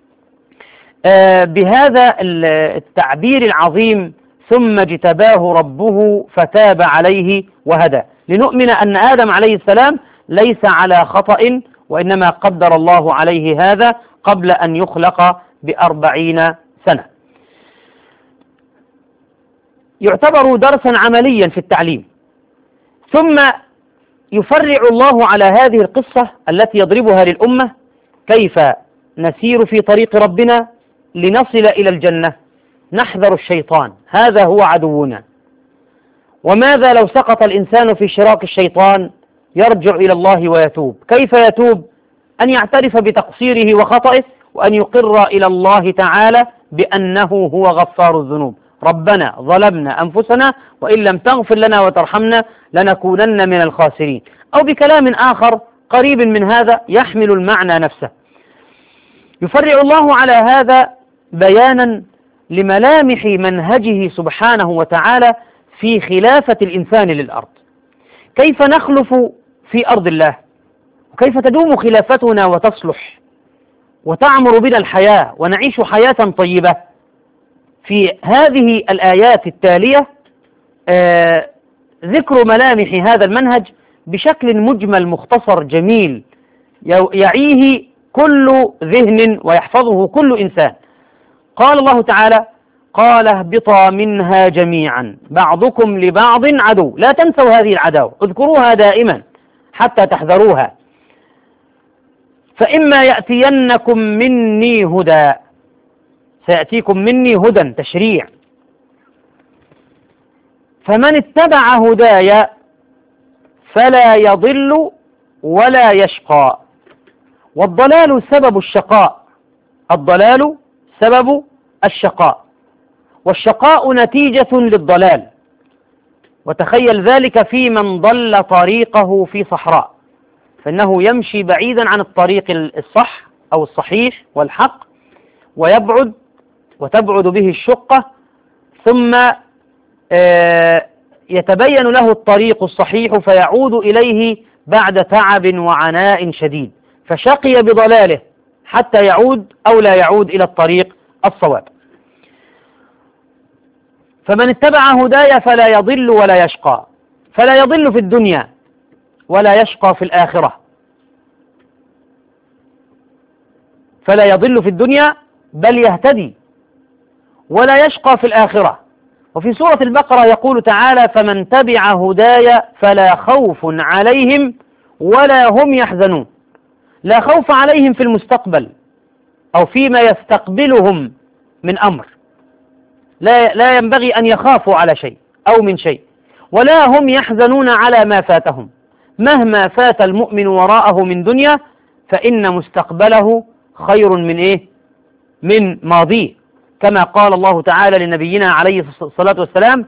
بهذا التعبير العظيم: ثم اجتباه ربه فتاب عليه وهدى، لنؤمن أن آدم عليه السلام ليس على خطأ، وإنما قدر الله عليه هذا قبل أن يخلق ب40 سنة. يعتبر درسا عمليا في التعليم. ثم يفرع الله على هذه القصة التي يضربها للأمة كيف نسير في طريق ربنا لنصل إلى الجنة. نحذر الشيطان، هذا هو عدونا. وماذا لو سقط الإنسان في شراك الشيطان؟ يرجع إلى الله ويتوب. كيف يتوب؟ أن يعترف بتقصيره وخطئه، وأن يقر إلى الله تعالى بأنه هو غفار الذنوب. ربنا ظلمنا أنفسنا وإن لم تغفر لنا وترحمنا لنكونن من الخاسرين، أو بكلام آخر قريب من هذا يحمل المعنى نفسه. يفرع الله على هذا بيانا لملامح منهجه سبحانه وتعالى في خلافة الإنسان للأرض. كيف نخلف في أرض الله، وكيف تدوم خلافتنا وتصلح وتعمر بنا الحياة ونعيش حياة طيبة. في هذه الآيات التالية ذكر ملامح هذا المنهج بشكل مجمل مختصر جميل يعيه كل ذهن ويحفظه كل إنسان. قال الله تعالى: قال اهبطا منها جميعا بعضكم لبعض عدو. لا تنسوا هذه العداوة، اذكروها دائما حتى تحذروها. فإما يأتينكم مني هدى، سيأتيكم مني هدى تشريع، فمن اتبع هداي فلا يضل ولا يشقى. والضلال سبب الشقاء، الضلال سبب الشقاء، والشقاء نتيجة للضلال. وتخيل ذلك في من ضل طريقه في صحراء، فإنه يمشي بعيدا عن الطريق الصح أو الصحيح والحق، وتبعد به الشقة، ثم يتبين له الطريق الصحيح فيعود إليه بعد تعب وعناء شديد، فشقي بضلاله حتى يعود أو لا يعود إلى الطريق الصواب. فمن اتبع هداي فلا يضل ولا يشقى، فلا يضل في الدنيا ولا يشقى في الآخرة. فلا يضل في الدنيا بل يهتدي، ولا يشقى في الآخرة. وفي سورة البقرة يقول تعالى: فمن تبع هداي فلا خوف عليهم ولا هم يحزنون. لا خوف عليهم في المستقبل أو فيما يستقبلهم من أمر، لا ينبغي أن يخافوا على شيء أو من شيء، ولا هم يحزنون على ما فاتهم. مهما فات المؤمن وراءه من دنيا فإن مستقبله خير من من ماضيه، كما قال الله تعالى لنبينا عليه الصلاة والسلام: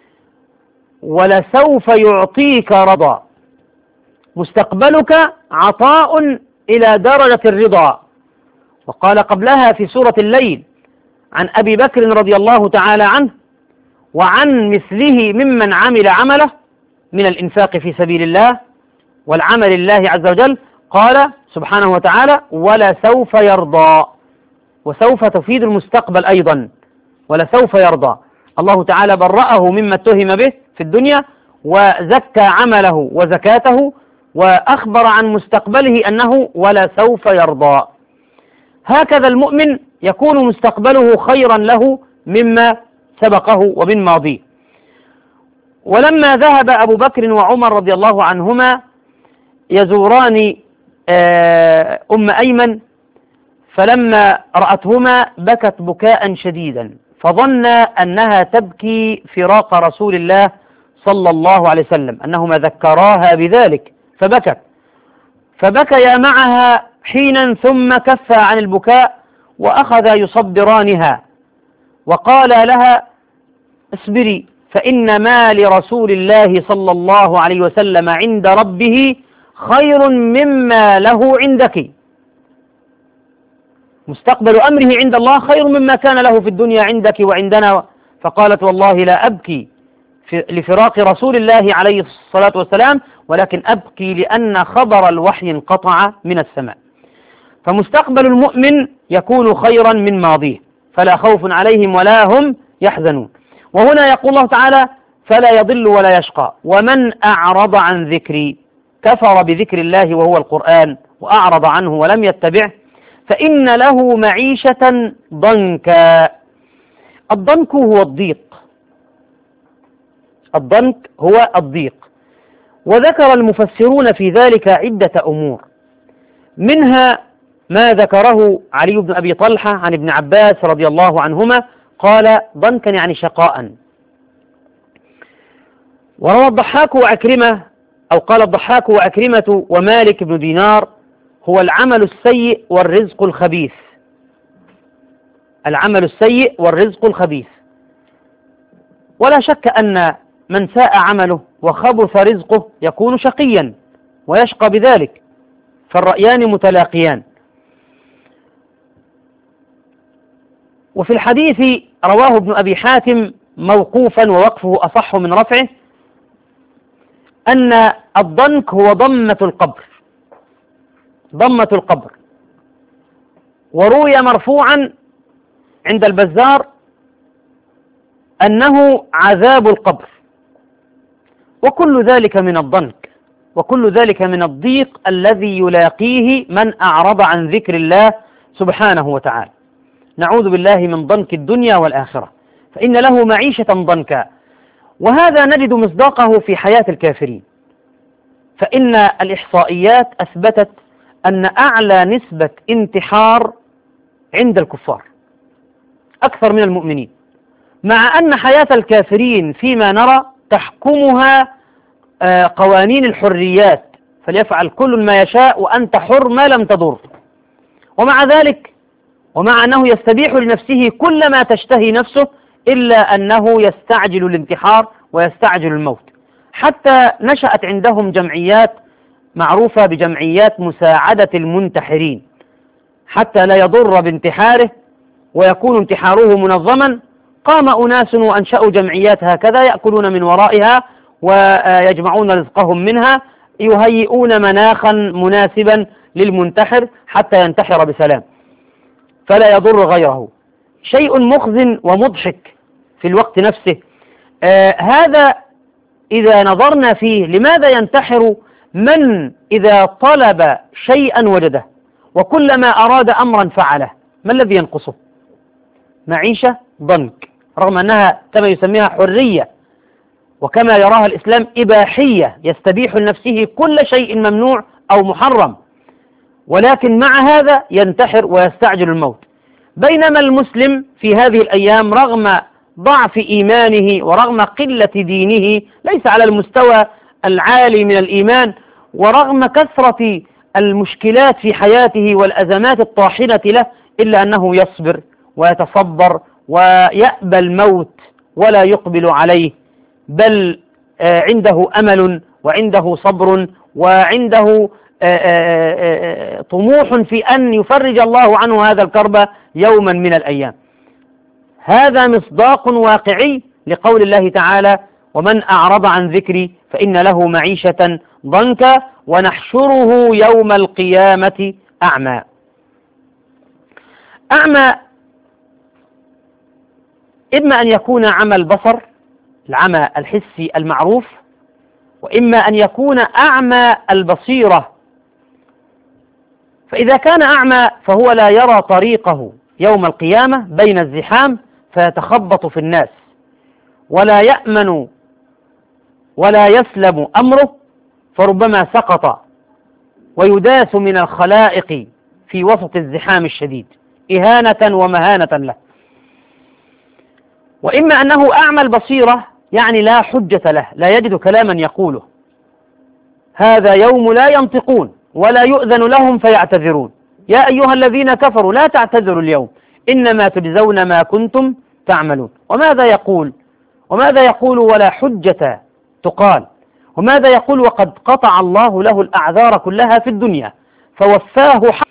ولسوف يعطيك رضا. مستقبلك عطاء إلى درجة الرضا. وقال قبلها في سورة الليل عن أبي بكر رضي الله تعالى عنه وعن مثله ممن عمل عمله من الإنفاق في سبيل الله والعمل لله عز وجل، قال سبحانه وتعالى: ولسوف يرضى. وسوف تفيد المستقبل أيضا، ولسوف يرضى. الله تعالى برأه مما اتهم به في الدنيا، وزكى عمله وزكاته، وأخبر عن مستقبله أنه ولسوف يرضى. هكذا المؤمن يكون مستقبله خيرا له مما سبقه ومن ماضيه. ولما ذهب أبو بكر وعمر رضي الله عنهما يزوران أم أيمن، فلما رأتهما بكت بكاء شديدا، فظن أنها تبكي فراق رسول الله صلى الله عليه وسلم، أنهما ذكراها بذلك فبكت، فبكيا معها حينا ثم كفا عن البكاء وأخذ يصبرانها، وقال لها: اصبري فإن ما لرسول الله صلى الله عليه وسلم عند ربه خير مما له عندك. مستقبل أمره عند الله خير مما كان له في الدنيا عندك وعندنا. فقالت والله لا أبكي لفراق رسول الله عليه الصلاة والسلام، ولكن أبكي لأن خبر الوحي انقطع من السماء. فمستقبل المؤمن يكون خيرا من ماضيه، فلا خوف عليهم ولا هم يحزنون. وهنا يقول الله تعالى فلا يضل ولا يشقى. ومن أعرض عن ذكري، كفر بذكر الله وهو القرآن وأعرض عنه ولم يتبعه، فإن له معيشة ضنكا. الضنك هو الضيق، الضنك هو الضيق. وذكر المفسرون في ذلك عدة أمور، منها ما ذكره علي بن أبي طلحة عن ابن عباس رضي الله عنهما قال ضنكا يعني شقاء. وروى الضحاك وعكرمة، أو قال الضحاك وعكرمة ومالك بن دينار هو العمل السيء والرزق الخبيث. العمل السيء والرزق الخبيث. ولا شك أن من ساء عمله وخبث رزقه يكون شقيا ويشقى بذلك، فالرأيان متلاقيان. وفي الحديث رواه ابن أبي حاتم موقوفا ووقفه أصح من رفعه أن الضنك هو ضمة القبر، ضمة القبر. وروي مرفوعا عند البزار أنه عذاب القبر. وكل ذلك من الضنك، وكل ذلك من الضيق الذي يلاقيه من أعرض عن ذكر الله سبحانه وتعالى. نعوذ بالله من ضنك الدنيا والآخرة، فإن له معيشة ضنكا. وهذا نجد مصداقه في حياة الكافرين، فإن الإحصائيات أثبتت أن أعلى نسبة انتحار عند الكفار أكثر من المؤمنين، مع أن حياة الكافرين فيما نرى تحكمها قوانين الحريات، فليفعل كل ما يشاء وأنت حر ما لم تضر. ومع ذلك، ومع أنه يستبيح لنفسه كل ما تشتهي نفسه، إلا أنه يستعجل الانتحار ويستعجل الموت. حتى نشأت عندهم جمعيات معروفة بجمعيات مساعدة المنتحرين، حتى لا يضر بانتحاره ويكون انتحاره منظما. قام أناس وأنشأوا جمعيات هكذا يأكلون من ورائها ويجمعون رزقهم منها، يهيئون مناخا مناسبا للمنتحر حتى ينتحر بسلام فلا يضر غيره. شيء مخزن ومضحك في الوقت نفسه. هذا إذا نظرنا فيه، لماذا ينتحر من إذا طلب شيئا وجده، وكلما أراد أمرا فعله؟ ما الذي ينقصه؟ معيشة ضنك، رغم أنها كما يسميها حرية، وكما يراها الإسلام إباحية، يستبيح لنفسه كل شيء ممنوع أو محرم، ولكن مع هذا ينتحر ويستعجل الموت. بينما المسلم في هذه الأيام رغم ضعف إيمانه ورغم قلة دينه، ليس على المستوى العالي من الإيمان، ورغم كثرة المشكلات في حياته والأزمات الطاحنة له، إلا أنه يصبر ويتصبر ويأبى الموت ولا يقبل عليه، بل عنده أمل وعنده صبر وعنده طموح في أن يفرج الله عنه هذا الكرب يوما من الأيام. هذا مصداق واقعي لقول الله تعالى ومن أعرض عن ذكري فإن له معيشة ضنكا ونحشره يوم القيامة أعمى. أعمى إما أن يكون عمى البصر، العمى الحسي المعروف، وإما أن يكون أعمى البصيرة. فإذا كان أعمى فهو لا يرى طريقه يوم القيامة بين الزحام فيتخبط في الناس، ولا يأمن ولا يسلم أمره، فربما سقط ويداس من الخلائق في وسط الزحام الشديد إهانة ومهانة له. وإما أنه أعمى البصيرة، يعني لا حجة له، لا يجد كلاما يقوله. هذا يوم لا ينطقون ولا يؤذن لهم فيعتذرون، يا أيها الذين كفروا لا تعتذروا اليوم إنما تجزون ما كنتم تعملون. وماذا يقول؟ وماذا يقول ولا حجة تقال؟ وماذا يقول وقد قطع الله له الأعذار كلها في الدنيا فوفاه حق؟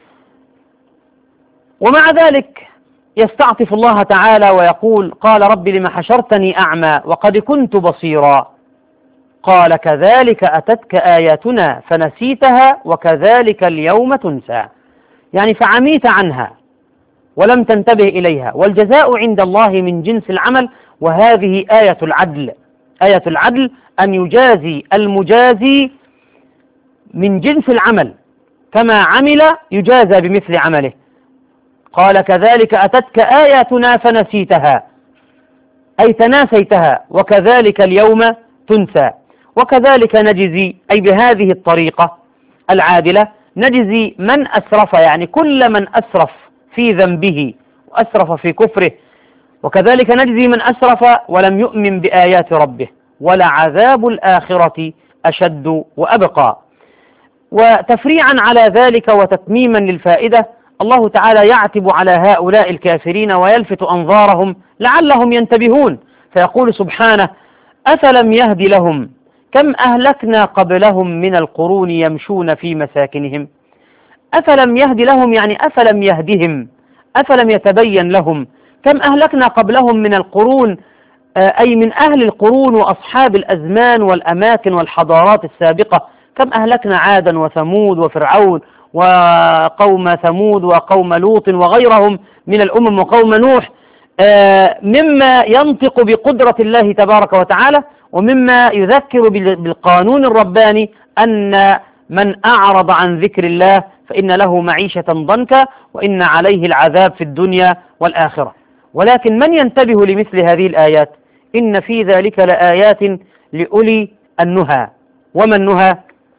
ومع ذلك يستعطف الله تعالى ويقول: قال رب لم حشرتني أعمى وقد كنت بصيرا. قال: كذلك أتتك آياتنا فنسيتها وكذلك اليوم تنسى. يعني فعميت عنها ولم تنتبه إليها، والجزاء عند الله من جنس العمل، وهذه آية العدل. آية العدل أن يجازي المجازي من جنس العمل، كما عمل يجازى بمثل عمله. قال: كذلك أتتك آياتنا فنسيتها، أي تناسيتها، وكذلك اليوم تنسى. وكذلك نجزي، أي بهذه الطريقة العادلة نجزي من أسرف، يعني كل من أسرف في ذنبه وأسرف في كفره. وكذلك نجزي من أسرف ولم يؤمن بآيات ربه، ولعذاب الآخرة أشد وأبقى. وتفريعا على ذلك وتتميما للفائدة، الله تعالى يعتب على هؤلاء الكافرين ويلفت أنظارهم لعلهم ينتبهون، فيقول سبحانه: أفلم يهد لهم كم أهلكنا قبلهم من القرون يمشون في مساكنهم. أفلم يهد لهم يعني أفلم يهدهم، أفلم يتبين لهم كم أهلكنا قبلهم من القرون، أي من أهل القرون وأصحاب الأزمان والأماكن والحضارات السابقة. كم أهلكنا عادا وثمود وفرعون وقوم ثمود وقوم لوط وغيرهم من الأمم وقوم نوح، مما ينطق بقدرة الله تبارك وتعالى، ومما يذكر بالقانون الرباني أن من أعرض عن ذكر الله فإن له معيشة ضنكا وإن عليه العذاب في الدنيا والآخرة. ولكن من ينتبه لمثل هذه الآيات؟ إن في ذلك لآيات لأولي النهى. وما النهى؟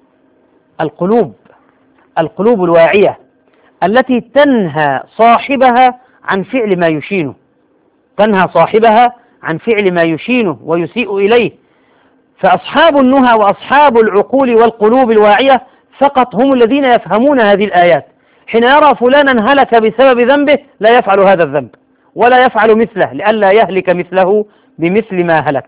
القلوب الواعية التي تنهى صاحبها عن فعل ما يشينه، تنهى صاحبها عن فعل ما يشينه ويسيء إليه. فأصحاب النهى وأصحاب العقول والقلوب الواعية فقط هم الذين يفهمون هذه الآيات. حين يرى فلانا هلك بسبب ذنبه لا يفعل هذا الذنب ولا يفعل مثله لئلا يهلك مثله بمثل ما هلك.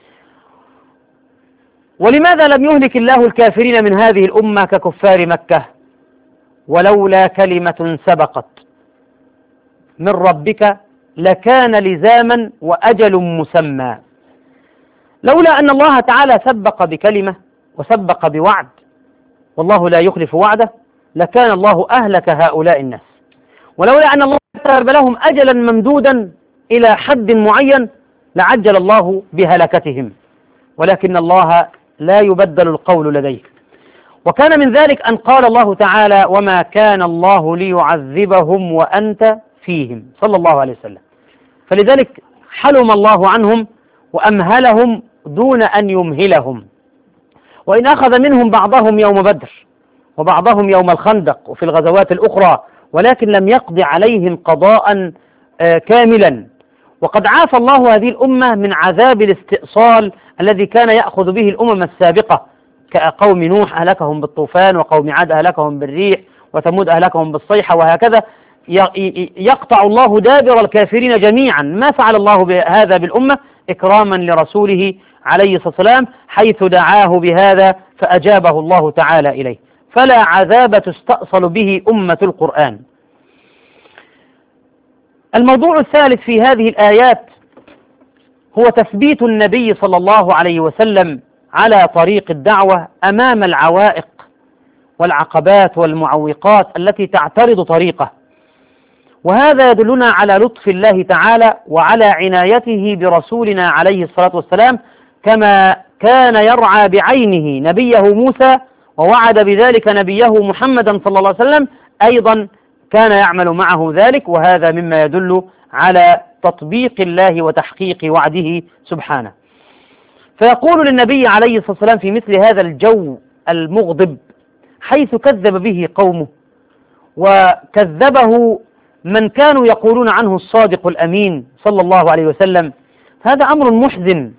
ولماذا لم يهلك الله الكافرين من هذه الأمة ككفار مكة؟ ولولا كلمة سبقت من ربك لكان لزاما وأجل مسمى. لولا أن الله تعالى سبق بكلمة وسبق بوعد، والله لا يخلف وعده، لكان الله أهلك هؤلاء الناس. ولولا أن الله كتب لهم أجلا ممدودا إلى حد معين لعجل الله بهلكتهم، ولكن الله لا يبدل القول لديه. وكان من ذلك أن قال الله تعالى: وما كان الله ليعذبهم وأنت فيهم، صلى الله عليه وسلم. فلذلك حلم الله عنهم وأمهلهم دون أن يمهلهم، وإن أخذ منهم بعضهم يوم بدر وبعضهم يوم الخندق وفي الغزوات الأخرى، ولكن لم يقض عليهم قضاء كاملا. وقد عافى الله هذه الأمة من عذاب الاستئصال الذي كان يأخذ به الأمم السابقة، كقوم نوح أهلكهم بالطوفان، وقوم عاد أهلكهم بالريح، وثمود أهلكهم بالصيحة، وهكذا يقطع الله دابر الكافرين جميعا. ما فعل الله بهذا بالأمة إكراما لرسوله عليه الصلاة والسلام، حيث دعاه بهذا فأجابه الله تعالى إليه. فلا عذاب تستأصل به أمة القرآن. الموضوع الثالث في هذه الآيات هو تثبيت النبي صلى الله عليه وسلم على طريق الدعوة أمام العوائق والعقبات والمعوقات التي تعترض طريقه. وهذا يدلنا على لطف الله تعالى وعلى عنايته برسولنا عليه الصلاة والسلام، كما كان يرعى بعينه نبيه موسى ووعد بذلك نبيه محمدا صلى الله عليه وسلم، أيضا كان يعمل معه ذلك. وهذا مما يدل على تطبيق الله وتحقيق وعده سبحانه. فيقول للنبي عليه الصلاة والسلام في مثل هذا الجو المغضب، حيث كذب به قومه وكذبه من كانوا يقولون عنه الصادق الأمين صلى الله عليه وسلم، هذا أمر محزن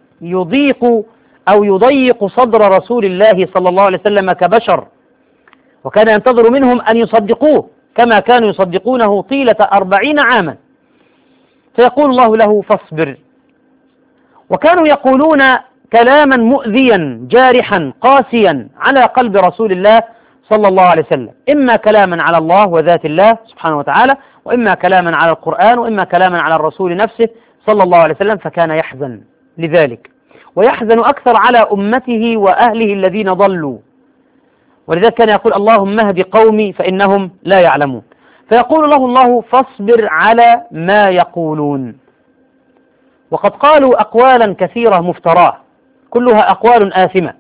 يضيق صدر رسول الله صلى الله عليه وسلم كبشر، وكان ينتظر منهم أن يصدقوه كما كانوا يصدقونه طيلة 40 عاما. فيقول الله له: فاصبر وكانوا يقولون كلاما مؤذيا جارحا قاسيا على قلب رسول الله صلى الله عليه وسلم، إما كلاما على الله وذات الله سبحانه وتعالى، وإما كلاما على القرآن، وإما كلاما على الرسول نفسه صلى الله عليه وسلم، فكان يحزن لذلك، ويحزن أكثر على أمته وأهله الذين ضلوا، ولذلك كان يقول اللهم اهد قومي فإنهم لا يعلمون، فيقول له الله فاصبر على ما يقولون. وقد قالوا أقوالا كثيرة مفتراة كلها أقوال آثمة.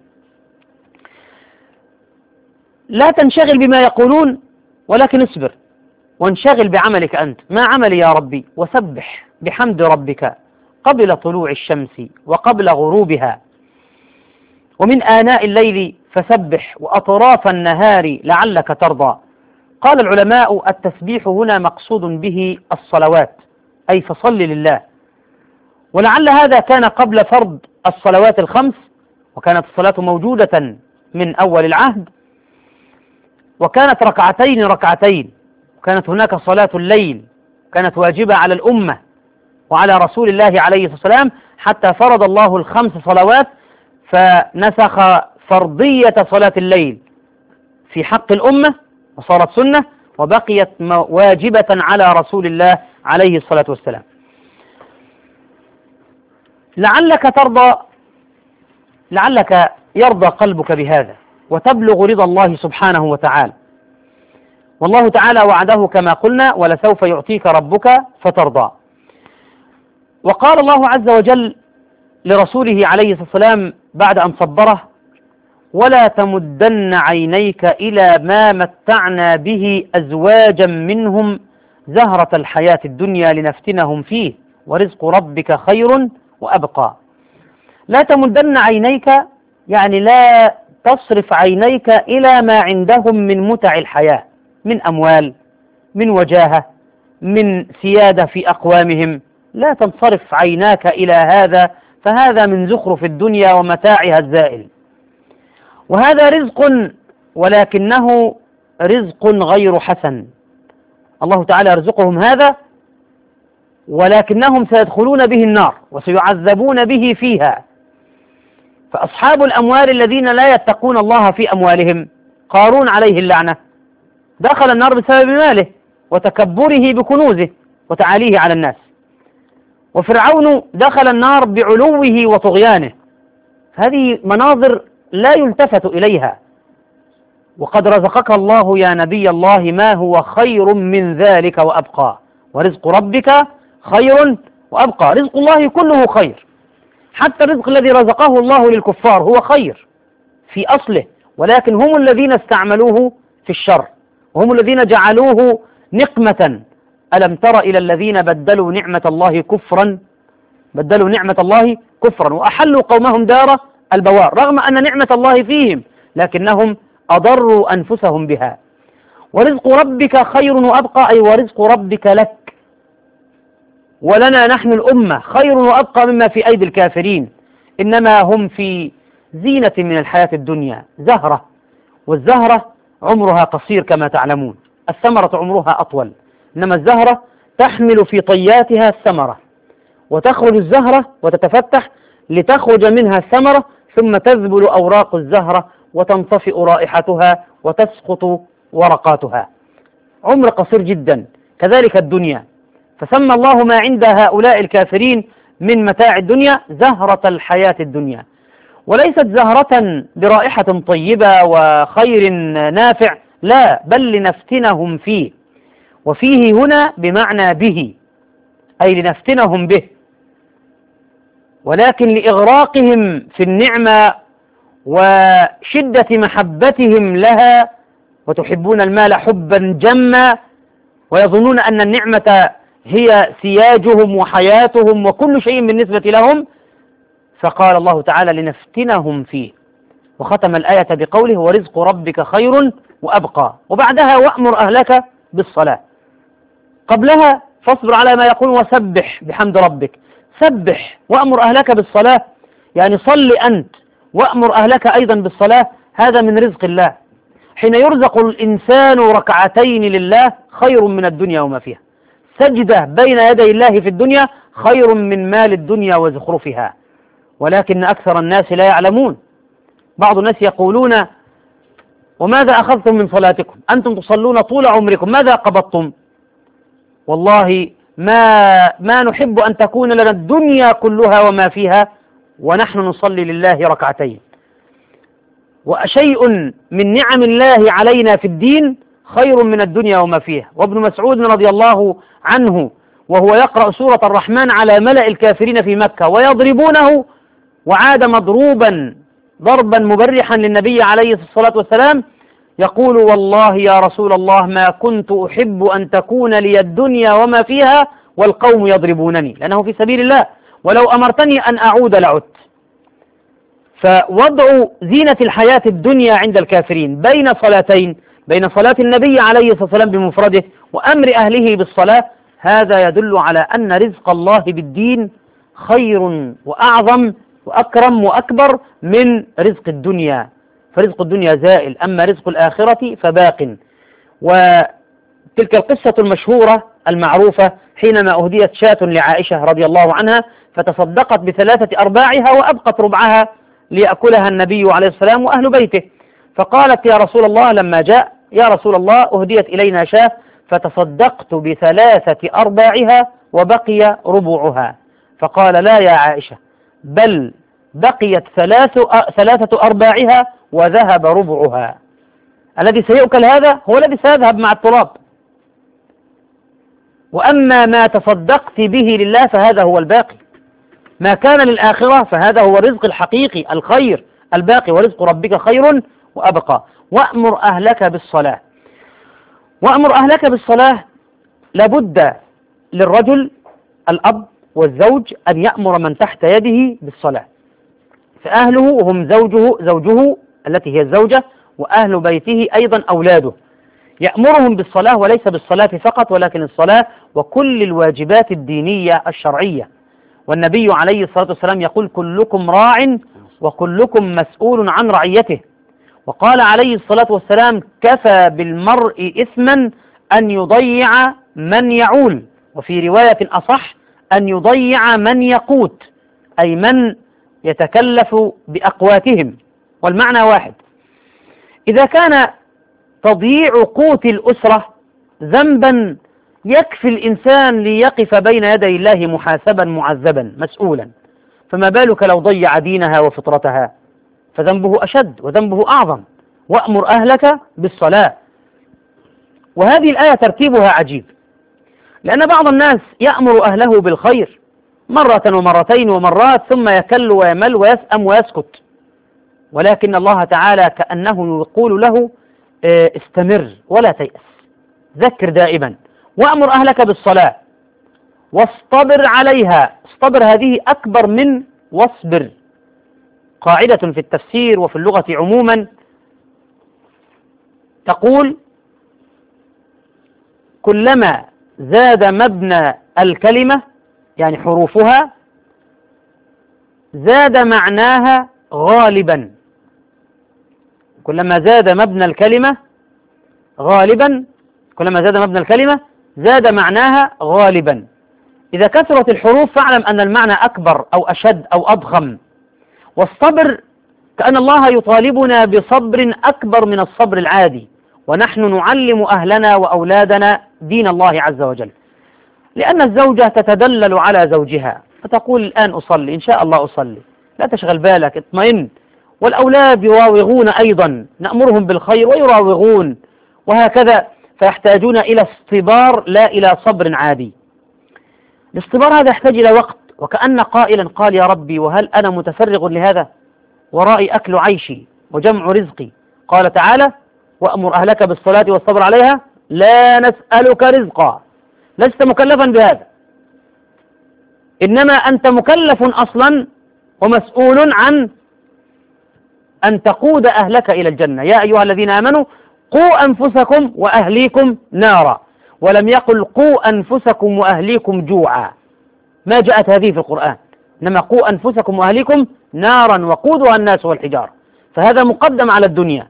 لا تنشغل بما يقولون ولكن اصبر وانشغل بعملك أنت. ما عملي يا ربي؟ وسبح بحمد ربك قبل طلوع الشمس وقبل غروبها ومن آناء الليل فسبح وأطراف النهار لعلك ترضى. قال العلماء التسبيح هنا مقصود به الصلوات، أي فصل لله، ولعل هذا كان قبل فرض الصلوات الخمس، وكانت الصلاة موجودة من أول العهد، وكانت ركعتين ركعتين، وكانت هناك صلاة الليل كانت واجبة على الأمة وعلى رسول الله عليه الصلاة والسلام، حتى فرض الله الخمس صلوات فنسخ فرضية صلاة الليل في حق الأمة وصارت سنة، وبقيت واجبة على رسول الله عليه الصلاة والسلام. لعلك ترضى، لعلك يرضى قلبك بهذا وتبلغ رضا الله سبحانه وتعالى، والله تعالى وعده كما قلنا ولسوف يعطيك ربك فترضى. وقال الله عز وجل لرسوله عليه الصلاة والسلام بعد أن صبره ولا تمدن عينيك إلى ما متعنا به أزواجا منهم زهرة الحياة الدنيا لنفتنهم فيه ورزق ربك خير وأبقى. لا تمدن عينيك يعني لا تصرف عينيك إلى ما عندهم من متع الحياة، من أموال، من وجاهة، من سيادة في أقوامهم، لا تنصرف عيناك إلى هذا، فهذا من زخرف الدنيا ومتاعها الزائل، وهذا رزق ولكنه رزق غير حسن. الله تعالى يرزقهم هذا ولكنهم سيدخلون به النار وسيعذبون به فيها. فأصحاب الأموال الذين لا يتقون الله في أموالهم، قارون عليه اللعنة دخل النار بسبب ماله وتكبره بكنوزه وتعاليه على الناس، وفرعون دخل النار بعلوه وطغيانه. هذه مناظر لا يلتفت إليها، وقد رزقك الله يا نبي الله ما هو خير من ذلك وأبقى، ورزق ربك خير وأبقى. رزق الله كله خير، حتى الرزق الذي رزقه الله للكفار هو خير في أصله، ولكن هم الذين استعملوه في الشر، وهم الذين جعلوه نقمة. ألم تر إلى الذين بدلوا نعمة الله كفرا وأحلوا قومهم دار البوار، رغم أن نعمة الله فيهم لكنهم أضروا أنفسهم بها. ورزق ربك خير وأبقى، أي ورزق ربك لك ولنا نحن الأمة خير وأبقى مما في أيدي الكافرين، إنما هم في زينة من الحياة الدنيا، زهرة، والزهرة عمرها قصير كما تعلمون، الثمرة عمرها أطول، إنما الزهرة تحمل في طياتها الثمرة، وتخرج الزهرة وتتفتح لتخرج منها الثمرة، ثم تذبل أوراق الزهرة وتنطفئ رائحتها وتسقط ورقاتها. عمر قصير جدا. كذلك الدنيا، فسمى الله ما عند هؤلاء الكافرين من متاع الدنيا زهرة الحياة الدنيا، وليست زهرة برائحة طيبة وخير نافع، لا، بل لنفتنهم فيه، وفيه هنا بمعنى به، أي لنفتنهم به، ولكن لإغراقهم في النعمة وشدة محبتهم لها، وتحبون المال حبا جما، ويظنون أن النعمة هي سياجهم وحياتهم وكل شيء بالنسبة لهم، فقال الله تعالى لنفتنهم فيه، وختم الآية بقوله ورزق ربك خير وأبقى، وبعدها وأمر أهلك بالصلاة. قبلها فاصبر على ما يقول وسبح بحمد ربك، سبح وأمر أهلك بالصلاة، يعني صل أنت وأمر أهلك أيضا بالصلاة، هذا من رزق الله. حين يرزق الإنسان ركعتين لله خير من الدنيا وما فيها، سجدة بين يدي الله في الدنيا خير من مال الدنيا وزخرفها. ولكن أكثر الناس لا يعلمون. بعض الناس يقولون: وماذا أخذتم من صلاتكم؟ أنتم تصلون طول عمركم، ماذا قبضتم؟ والله ما نحب أن تكون لنا الدنيا كلها وما فيها ونحن نصلي لله ركعتين. وشيء من نعم الله علينا في الدين خير من الدنيا وما فيها. وابن مسعود رضي الله عنه وهو يقرأ سورة الرحمن على ملأ الكافرين في مكة ويضربونه، وعاد مضروبا ضربا مبرحا للنبي عليه الصلاة والسلام، يقول: والله يا رسول الله ما كنت أحب أن تكون لي الدنيا وما فيها والقوم يضربونني، لأنه في سبيل الله، ولو أمرتني أن أعود لعدت. فوضع زينة الحياة الدنيا عند الكافرين بين صلاتين، بين صلاة النبي عليه الصلاة والسلام بمفرده وأمر أهله بالصلاة، هذا يدل على أن رزق الله بالدين خير وأعظم وأكرم وأكبر من رزق الدنيا، فرزق الدنيا زائل، أما رزق الآخرة فباق. وتلك القصة المشهورة المعروفة حينما أهديت شاة لعائشة رضي الله عنها فتصدقت بثلاثة أرباعها وأبقت ربعها ليأكلها النبي عليه السلام وأهل بيته، فقالت: يا رسول الله لما جاء: يا رسول الله أهديت إلينا شاة فتصدقت بثلاثة أرباعها وبقي ربعها. فقال: لا يا عائشة، بل بقيت ثلاثة أرباعها وذهب ربعها. الذي سيؤكل هذا هو الذي سيذهب مع التراب، وأما ما تصدقت به لله فهذا هو الباقي. ما كان للآخرة فهذا هو الرزق الحقيقي الخير الباقي، ورزق ربك خير وأبقى. وأمر أهلك بالصلاة. وأمر أهلك بالصلاة، لابد للرجل الأب والزوج أن يأمر من تحت يده بالصلاة، فأهله هم زوجه التي هي الزوجة، وأهل بيته أيضا أولاده، يأمرهم بالصلاة، وليس بالصلاة فقط ولكن الصلاة وكل الواجبات الدينية الشرعية. والنبي عليه الصلاة والسلام يقول: كلكم راع وكلكم مسؤول عن رعيته. وقال عليه الصلاة والسلام: كفى بالمرء إثما أن يضيع من يعول، وفي رواية أصح أن يضيع من يقوت، أي من يتكلف بأقواتهم، والمعنى واحد. إذا كان تضييع قوت الأسرة ذنبا يكفي الإنسان ليقف بين يدي الله محاسبا معذبا مسؤولا، فما بالك لو ضيع دينها وفطرتها، فذنبه أشد وذنبه أعظم. وأمر أهلك بالصلاة. وهذه الآية ترتيبها عجيب، لأن بعض الناس يأمر أهله بالخير مرة ومرتين ومرات ثم يكل ويمل ويسأم ويسكت، ولكن الله تعالى كأنه يقول له: استمر ولا تيأس، ذكر دائما. وأمر أهلك بالصلاة واصطبر عليها. اصطبر هذه أكبر من واصبر، قاعدة في التفسير وفي اللغة عموما تقول: كلما زاد مبنى الكلمة يعني حروفها زاد معناها غالبا. كلما زاد مبنى الكلمة غالبا، كلما زاد مبنى الكلمة زاد معناها غالبا. إذا كثرت الحروف فاعلم أن المعنى أكبر أو أشد أو أضخم. والصبر كأن الله يطالبنا بصبر أكبر من الصبر العادي، ونحن نعلم أهلنا وأولادنا دين الله عز وجل، لأن الزوجة تتدلل على زوجها فتقول: الآن أصلي، إن شاء الله أصلي، لا تشغل بالك، اطمئن. والأولاد يراوغون أيضا، نأمرهم بالخير ويراوغون، وهكذا، فيحتاجون إلى اصطبار لا إلى صبر عادي. الاصطبار هذا يحتاج إلى وقت، وكأن قائلا قال: يا ربي وهل أنا متفرغ لهذا؟ ورائي أكل عيشي وجمع رزقي. قال تعالى: وأمر أهلك بالصلاة والصبر عليها لا نسألك رزقا. لست مكلفا بهذا، إنما أنت مكلف أصلا ومسؤول عن أن تقود أهلك إلى الجنة. يا أيها الذين آمنوا قوا أنفسكم وأهليكم نارا، ولم يقل قوا أنفسكم وأهليكم جوعا، ما جاءت هذه في القرآن، إنما قوا أنفسكم وأهليكم نارا وقودها الناس والحجارة، فهذا مقدم على الدنيا.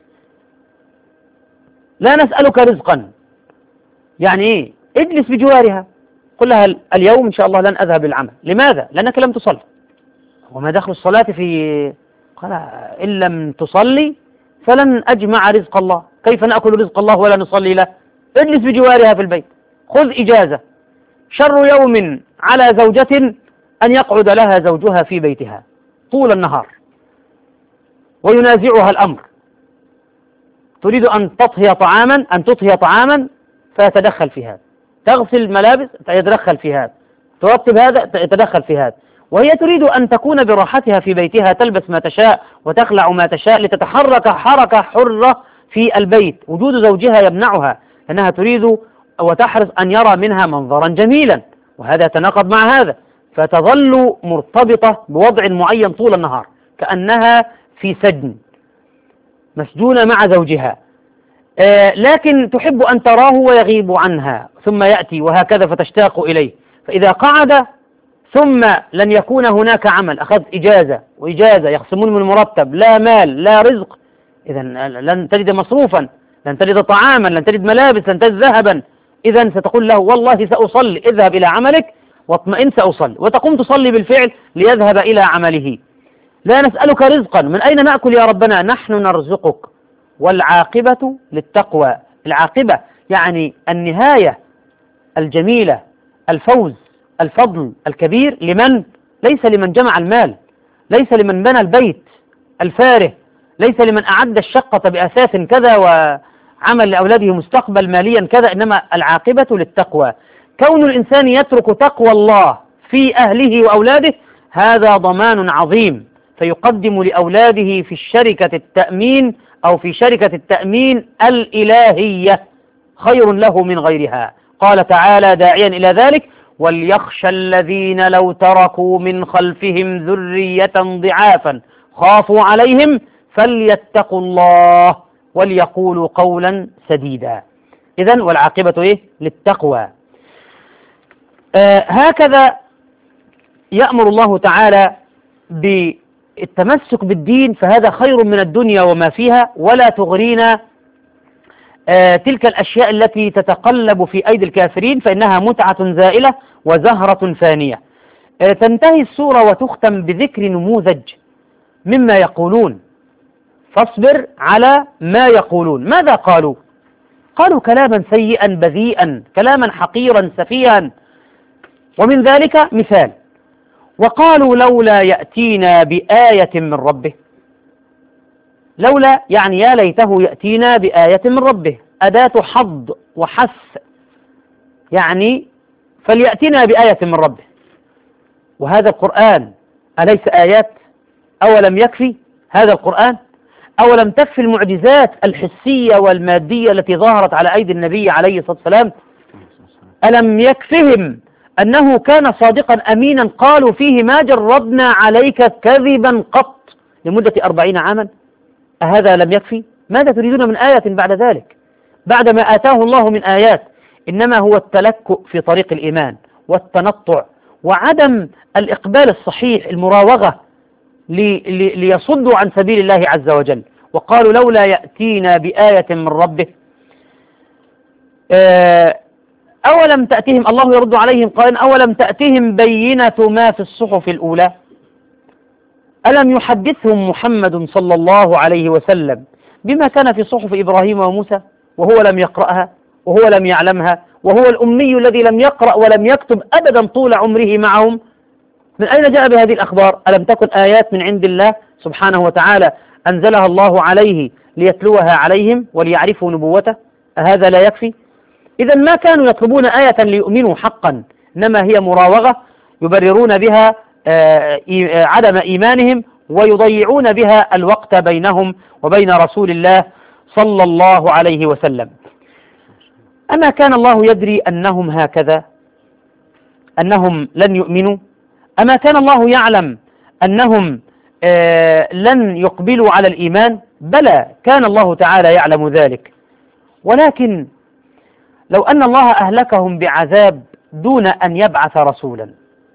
لا نسألك رزقا يعني إيه؟ اجلس بجوارها، قل لها: اليوم إن شاء الله لن أذهب للعمل. لماذا؟ لأنك لم تصل. وما دخل الصلاة في قال إن لم تصلي فلن أجمع رزق الله، كيف نأكل رزق الله ولا نصلي له؟ اجلس بجوارها في البيت، خذ إجازة. شر يوم على زوجة أن يقعد لها زوجها في بيتها طول النهار وينازعها الأمر، تريد أن تطهي طعاما فيتدخل في هذا، تغسل ملابس يتدخل في هذا، ترتب هذا يتدخل في هذا، وهي تريد أن تكون براحتها في بيتها، تلبس ما تشاء وتخلع ما تشاء لتتحرك حركة حرة في البيت. وجود زوجها يمنعها، لأنها تريد وتحرص أن يرى منها منظرا جميلا، وهذا يتناقض مع هذا، فتظل مرتبطة بوضع معين طول النهار كأنها في سجن مسجونة مع زوجها، لكن تحب أن تراه ويغيب عنها ثم يأتي وهكذا فتشتاق إليه. فإذا قعد ثم لن يكون هناك عمل، أخذ إجازة وإجازة يخصمون من المرتب، لا مال لا رزق، إذا لن تجد مصروفا، لن تجد طعاما، لن تجد ملابس، لن تجد ذهبا. إذا ستقول له والله سأصلي، اذهب إلى عملك واطمئن سأصلي، وتقوم تصلي بالفعل ليذهب إلى عمله. لا نسألك رزقا، من أين نأكل يا ربنا؟ نحن نرزقك، والعاقبة للتقوى. العاقبة يعني النهاية الجميلة، الفوز، الفضل الكبير لمن؟ ليس لمن جمع المال، ليس لمن بنى البيت الفاره، ليس لمن أعد الشقة بأساس كذا وعمل لأولاده مستقبل ماليا كذا، إنما العاقبة للتقوى. كون الإنسان يترك تقوى الله في أهله وأولاده هذا ضمان عظيم، فيقدم لأولاده في شركة التأمين أو في شركة التأمين الإلهية خير له من غيرها. قال تعالى داعيا إلى ذلك: وليخشى الذين لو تركوا من خلفهم ذرية ضعافا خافوا عليهم فليتقوا الله وليقولوا قولا سديدا. إذن والعاقبة للتقوى. هكذا يأمر الله تعالى بالتمسك بالدين، فهذا خير من الدنيا وما فيها، ولا تغرينا تلك الأشياء التي تتقلب في أيدي الكافرين، فإنها متعة زائلة وزهرة فانية. تنتهي السورة وتختم بذكر نموذج مما يقولون، فاصبر على ما يقولون. ماذا قالوا؟ قالوا كلاما سيئا بذيئا، كلاما حقيرا سفيها، ومن ذلك مثال: وقالوا لولا يأتينا بآية من ربه. لولا يعني يا ليته يأتينا بآية من ربه، أداة حض وحث، يعني فليأتنا بآية من ربه. وهذا القرآن أليس آيات؟ أولم يكفي هذا القرآن؟ أولم تكفي المعجزات الحسية والمادية التي ظهرت على أيدي النبي عليه الصلاة والسلام؟ ألم يكفهم أنه كان صادقا أمينا قالوا فيه ما جربنا عليك كذبا قط لمدة 40 عاما؟ أهذا لم يكفي؟ ماذا تريدون من آية بعد ذلك؟ بعدما آتاه الله من آيات، إنما هو التلكؤ في طريق الإيمان والتنطع وعدم الإقبال الصحيح، المراوغة ليصدوا عن سبيل الله عز وجل. وقالوا لولا يأتينا بآية من ربه. أولم تأتهم، الله يرد عليهم قائلا: أولم تأتهم بينة ما في الصحف الأولى؟ ألم يحدثهم محمد صلى الله عليه وسلم بما كان في صحف إبراهيم وموسى وهو لم يقرأها وهو لم يعلمها، وهو الأمي الذي لم يقرأ ولم يكتب أبدا طول عمره معهم؟ من أين جاء بهذه الأخبار؟ ألم تكن آيات من عند الله سبحانه وتعالى أنزلها الله عليه ليتلوها عليهم وليعرفوا نبوته؟ أهذا لا يكفي؟ إذا ما كانوا يطلبون آية ليؤمنوا حقا، إنما هي مراوغة يبررون بها عدم إيمانهم ويضيعون بها الوقت بينهم وبين رسول الله صلى الله عليه وسلم. أما كان الله يدري أنهم هكذا، أنهم لن يؤمنوا؟ أما كان الله يعلم أنهم لن يقبلوا على الإيمان؟ بلى، كان الله تعالى يعلم ذلك، ولكن لو أن الله أهلكهم بعذاب دون أن يبعث رسولا،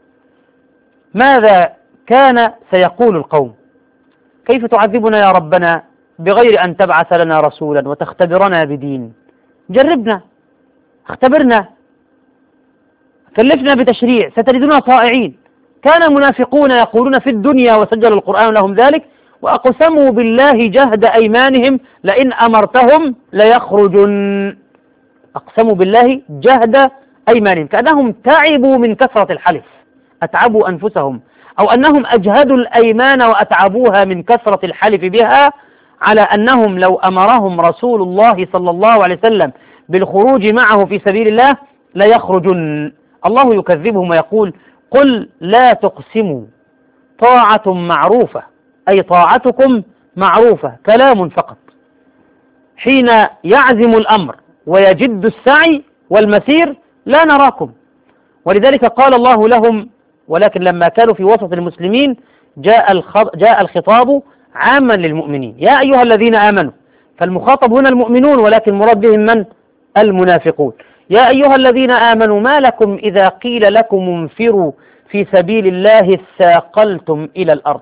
ماذا كان سيقول القوم؟ كيف تعذبنا يا ربنا بغير أن تبعث لنا رسولا وتختبرنا بدين؟ جربنا، اختبرنا، كلفنا بتشريع، ستجدنا طائعين. كان المنافقون يقولون في الدنيا وسجل القرآن لهم ذلك: وأقسموا بالله جهد أيمانهم لئن أمرتهم ليخرجن. أقسموا بالله جهد أيمانهم، كأنهم تعبوا من كثرة الحلف، أتعبوا أنفسهم، أو أنهم أجهدوا الأيمان وأتعبوها من كثرة الحلف بها، على أنهم لو أمرهم رسول الله صلى الله عليه وسلم بالخروج معه في سبيل الله ليخرجن. الله يكذبهم ويقول: قل لا تقسموا، طاعة معروفة، أي طاعتكم معروفة، كلام فقط. حين يعزم الأمر ويجد السعي والمسير لا نراكم. ولذلك قال الله لهم: ولكن لما كانوا في وسط المسلمين جاء الخطاب عاما للمؤمنين: يا أيها الذين آمنوا. فالمخاطب هنا المؤمنون، ولكن مراد بهم من؟ المنافقون. يا أيها الذين آمنوا ما لكم إذا قيل لكم انفروا في سبيل الله اثاقلتم إلى الأرض.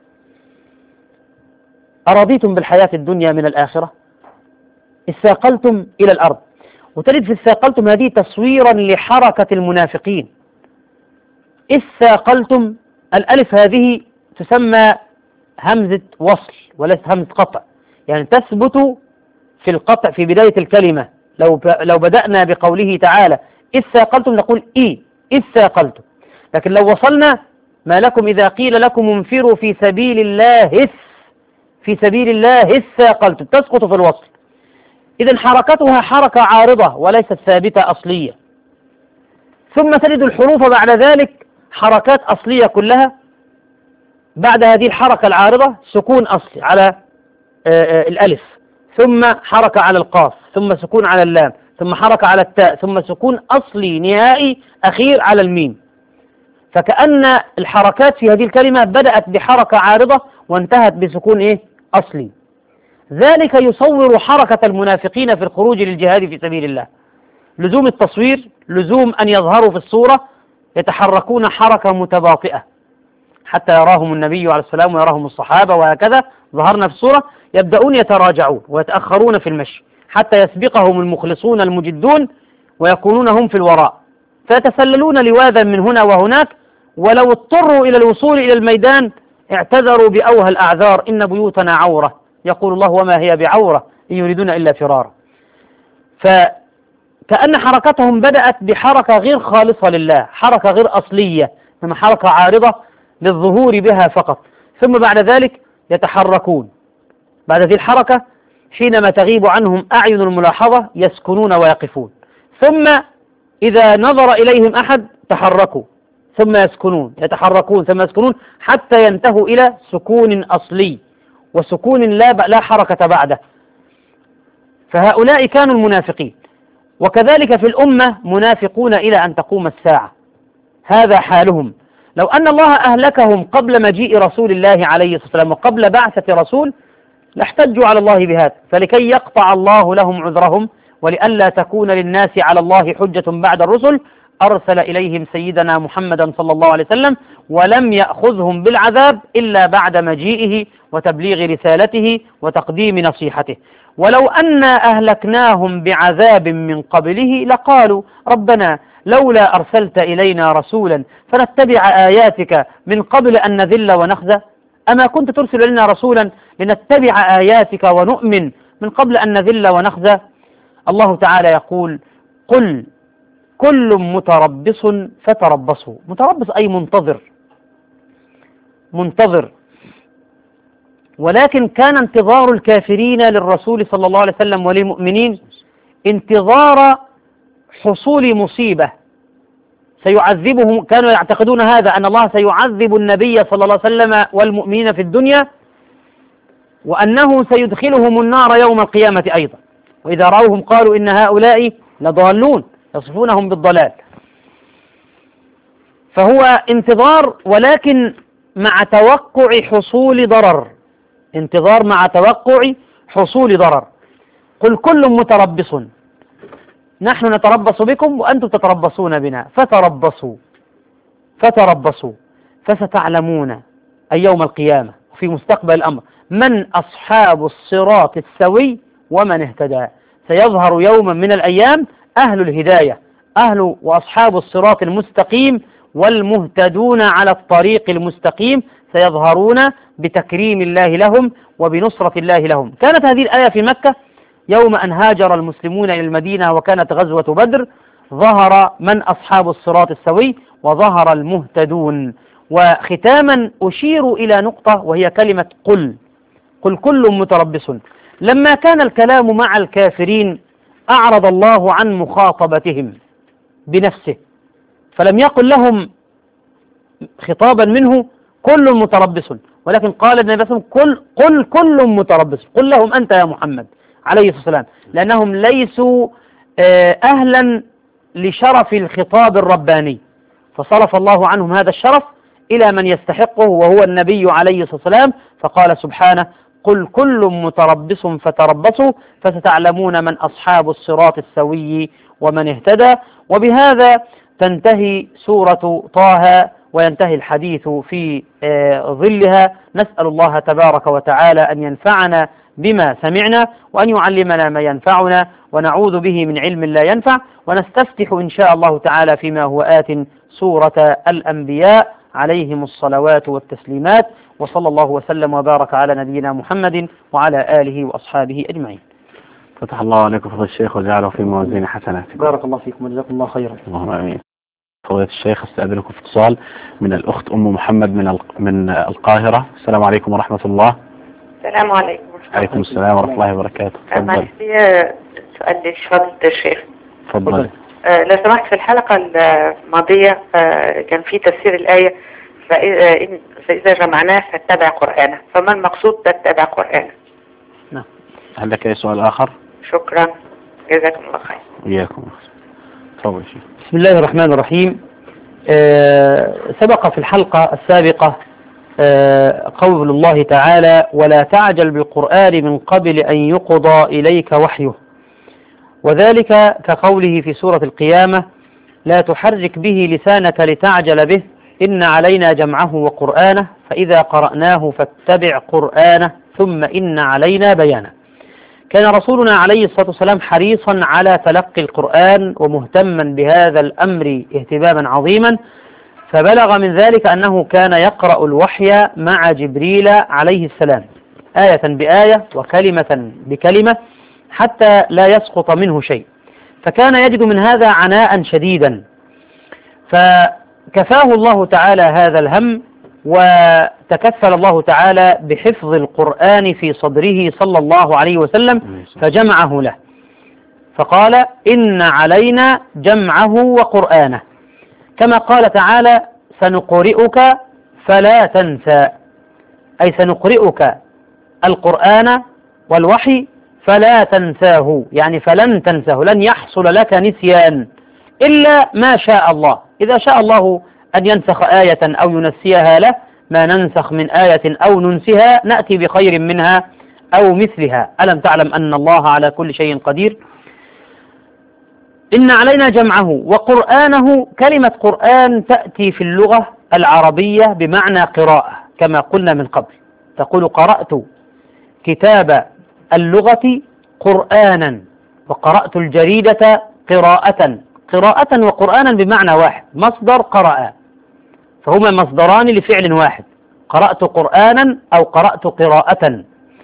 أرضيتم بالحياة الدنيا من الآخرة؟ اثاقلتم إلى الأرض. وتجد في اثاقلتم هذه تصويرا لحركة المنافقين. اثاقلتم، الألف هذه تسمى همزة وصل وليست همزة قطع، يعني تثبت في القطع في بداية الكلمة. لو بدأنا بقوله تعالى اثاقلتم نقول اثاقلتم، لكن لو وصلنا: ما لكم إذا قيل لكم انفروا في سبيل الله في سبيل الله اثاقلتم، تسقط في الوصل. إذن حركتها حركة عارضة وليست ثابتة أصلية. ثم تجد الحروف بعد ذلك حركات أصلية كلها. بعد هذه الحركة العارضة سكون أصلي على الألف، ثم حركة على القاف، ثم سكون على اللام، ثم حركة على التاء، ثم سكون أصلي نهائي أخير على الميم. فكأن الحركات في هذه الكلمة بدأت بحركة عارضة وانتهت بسكون أصلي. ذلك يصور حركة المنافقين في الخروج للجهاد في سبيل الله. لزوم التصوير، لزوم أن يظهروا في الصورة، يتحركون حركة متباطئة حتى يراهم النبي عليه السلام ويراهم الصحابة، وهكذا ظهرنا في الصورة. يبدأون يتراجعون ويتأخرون في المشي حتى يسبقهم المخلصون المجدون ويكونون هم في الوراء، فيتسللون لواذا من هنا وهناك، ولو اضطروا إلى الوصول إلى الميدان اعتذروا بأوهى الأعذار: إن بيوتنا عورة. يقول الله: وما هي بعورة إن يريدون إلا فرارا. فكأن حركتهم بدأت بحركة غير خالصة لله، حركة غير أصلية، إنما حركة عارضة للظهور بها فقط. ثم بعد ذلك يتحركون. بعد هذه الحركة حينما تغيب عنهم أعين الملاحظة يسكنون ويقفون، ثم إذا نظر إليهم أحد تحركوا، ثم يسكنون، يتحركون، ثم يسكنون، حتى ينتهوا إلى سكون أصلي وسكون لا حركة بعده. فهؤلاء كانوا المنافقين. وكذلك في الأمة منافقون إلى أن تقوم الساعة، هذا حالهم. لو أن الله أهلكهم قبل مجيء رسول الله عليه الصلاة والسلام وقبل بعثة رسول لاحتجوا على الله بهذا، فلكي يقطع الله لهم عذرهم ولئلا تكون للناس على الله حجة بعد الرسل أرسل إليهم سيدنا محمدا صلى الله عليه وسلم، ولم يأخذهم بالعذاب إلا بعد مجيئه وتبليغ رسالته وتقديم نصيحته. ولو أنا أهلكناهم بعذاب من قبله لقالوا: ربنا لولا أرسلت إلينا رسولا فنتبع آياتك من قبل أن نذل ونخزى. أما كنت ترسل إلينا رسولا لنتبع آياتك ونؤمن من قبل أن نذل ونخزى. الله تعالى يقول: قل كل متربص فتربصوا. متربص أي منتظر. ولكن كان انتظار الكافرين للرسول صلى الله عليه وسلم وللمؤمنين انتظار حصول مصيبة سيعذبهم. كانوا يعتقدون هذا، أن الله سيعذب النبي صلى الله عليه وسلم والمؤمنين في الدنيا، وأنه سيدخلهم النار يوم القيامة أيضا. وإذا رأوهم قالوا: إن هؤلاء لضالون، يصفونهم بالضلال. فهو انتظار، ولكن مع توقع حصول ضرر. انتظار مع توقع حصول ضرر. قل كل متربص، نحن نتربص بكم وأنتم تتربصون بنا، فتربصوا فستعلمون أي يوم القيامة في مستقبل الأمر من أصحاب الصراط السوي ومن اهتدى. سيظهر يوما من الأيام أهل الهداية، أهل وأصحاب الصراط المستقيم، والمهتدون على الطريق المستقيم سيظهرون بتكريم الله لهم وبنصرة الله لهم. كانت هذه الآية في مكة يوم أن هاجر المسلمون إلى المدينة وكانت غزوة بدر، ظهر من أصحاب الصراط السوي وظهر المهتدون. وختاما أشير إلى نقطة وهي كلمة قل كل متربص. لما كان الكلام مع الكافرين أعرض الله عن مخاطبتهم بنفسه، فلم يقل لهم خطابا منه كل متربص، ولكن قال النبي صلى الله عليه وسلم قل كل متربص، قل لهم أنت يا محمد عليه الصلاة والسلام، لأنهم ليسوا أهلا لشرف الخطاب الرباني، فصرف الله عنهم هذا الشرف إلى من يستحقه وهو النبي عليه الصلاة والسلام، فقال سبحانه قل كل متربص فتربصوا فستعلمون من أصحاب الصراط السوي ومن اهتدى. وبهذا تنتهي سورة طه وينتهي الحديث في ظلها. نسأل الله تبارك وتعالى أن ينفعنا بما سمعنا وأن يعلمنا ما ينفعنا ونعوذ به من علم لا ينفع، ونستفتح إن شاء الله تعالى فيما هو آت سورة الأنبياء عليهم الصلوات والتسليمات، وصلى الله وسلم وبارك على نبينا محمد وعلى آله وأصحابه أجمعين. فتح الله عليكم فضل الشيخ وجعله في موازين حسناتكم. بارك الله فيكم وجزاكم الله خيرا. اللهم آمين. فضيلة الشيخ استأذنكم في اتصال من الأخت أم محمد من القاهرة. السلام عليكم ورحمة الله. السلام عليكم. عليكم السلام ورحمة الله وبركاته. معلش لي سؤال لفضيلة الشيخ. تفضل. لو سمحت، في الحلقة الماضية كان في تفسير الآية فإذا جمعناه فاتبع قرآنه، فما المقصود باتبع قرآنه؟ نعم. هل لك أي سؤال آخر؟ شكرا، جزاكم الله خير. وإياكم. تفضل شيخ. بسم الله الرحمن الرحيم. سبق في الحلقة السابقة قول الله تعالى ولا تعجل بالقرآن من قبل أن يقضى إليك وحيه، وذلك كقوله في سورة القيامة لا تحرك به لسانك لتعجل به إن علينا جمعه وقرآنه فإذا قرأناه فاتبع قرآنه ثم إن علينا بيانه. كان رسولنا عليه الصلاة والسلام حريصا على تلقي القرآن ومهتما بهذا الأمر اهتماما عظيما، فبلغ من ذلك أنه كان يقرأ الوحي مع جبريل عليه السلام آية بآية وكلمة بكلمة حتى لا يسقط منه شيء، فكان يجد من هذا عناء شديدا، فكفاه الله تعالى هذا الهم وتكفل الله تعالى بحفظ القرآن في صدره صلى الله عليه وسلم فجمعه له، فقال إن علينا جمعه وقرآنه، كما قال تعالى سنقرئك فلا تنسى، أي سنقرئك القرآن والوحي فلا تنساه، يعني فلن تنساه، لن يحصل لك نسيان إلا ما شاء الله. إذا شاء الله أن ينسخ آية أو ينسيها له، ما ننسخ من آية أو ننسها نأتي بخير منها أو مثلها، ألم تعلم أن الله على كل شيء قدير. إن علينا جمعه وقرآنه. كلمة قرآن تأتي في اللغة العربية بمعنى قراءة كما قلنا من قبل، تقول قرأت كتاب اللغة قرآنا وقرأت الجريدة قراءة. قراءة وقرآنا بمعنى واحد، مصدر قرأ، فهما مصدران لفعل واحد، قرأت قرآنا أو قرأت قراءة.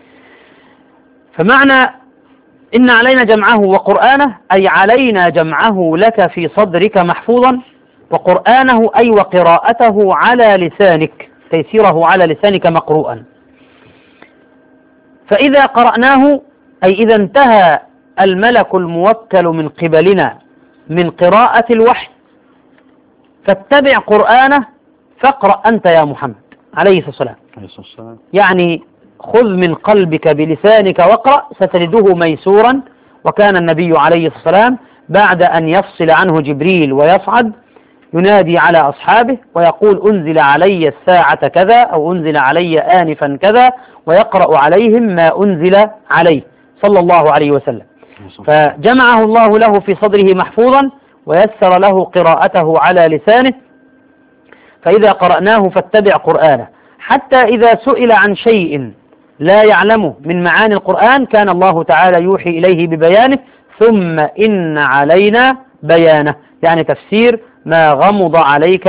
فمعنى إن علينا جمعه وقرآنه أي علينا جمعه لك في صدرك محفوظا، وقرآنه أي وقراءته على لسانك، تيسيره على لسانك مقروءا. فإذا قرأناه أي إذا انتهى الملك الموكل من قبلنا من قراءة الوحي فاتبع قرآنه فاقرأ أنت يا محمد عليه الصلاة والسلام، يعني خذ من قلبك بلسانك واقرأ ستجده ميسورا. وكان النبي عليه الصلاة والسلام بعد أن يفصل عنه جبريل ويصعد ينادي على أصحابه ويقول أنزل علي الساعة كذا أو أنزل علي آنفا كذا، ويقرأ عليهم ما أنزل عليه صلى الله عليه وسلم. فجمعه الله له في صدره محفوظا ويسر له قراءته على لسانه، فإذا قرأناه فاتبع قرآنه، حتى إذا سئل عن شيء لا يعلمه من معاني القرآن كان الله تعالى يوحي إليه ببيانه ثم إن علينا بيانه، يعني تفسير ما غمض عليك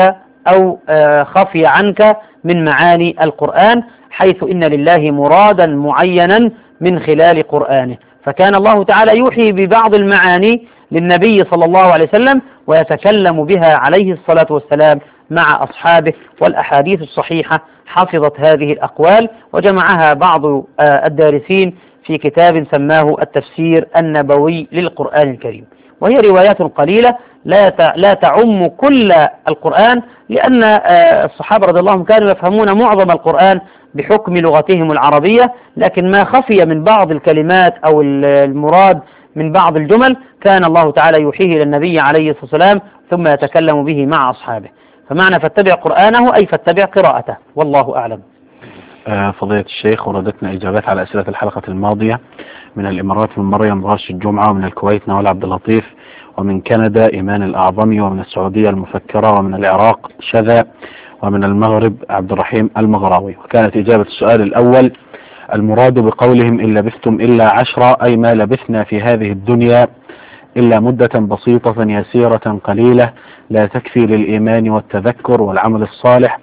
أو خفي عنك من معاني القرآن، حيث إن لله مرادا معينا من خلال قرآنه. فكان الله تعالى يوحي ببعض المعاني للنبي صلى الله عليه وسلم ويتكلم بها عليه الصلاة والسلام مع أصحابه، والأحاديث الصحيحة حفظت هذه الأقوال وجمعها بعض الدارسين في كتاب سماه التفسير النبوي للقرآن الكريم، وهي روايات قليلة لا تعم كل القرآن، لأن الصحابة رضي الله عنهم كانوا يفهمون معظم القرآن بحكم لغتهم العربية، لكن ما خفي من بعض الكلمات أو المراد من بعض الجمل كان الله تعالى يوحيه إلى النبي عليه الصلاة والسلام ثم يتكلم به مع أصحابه. فمعنى فاتبع قرآنه أي فاتبع قراءته، والله أعلم. فضيلة الشيخ، وردتنا إجابات على أسئلة الحلقة الماضية من الإمارات من مريم غاش الجمعة، ومن الكويت نوال عبد اللطيف، ومن كندا إيمان الأعظمي، ومن السعودية المفكرة، ومن العراق شذا، ومن المغرب عبد الرحيم المغراوي. وكانت إجابة السؤال الأول: المراد بقولهم إن لبثتم إلا 10 أي ما لبثنا في هذه الدنيا إلا مدة بسيطة يسيرة قليلة لا تكفي للإيمان والتذكر والعمل الصالح،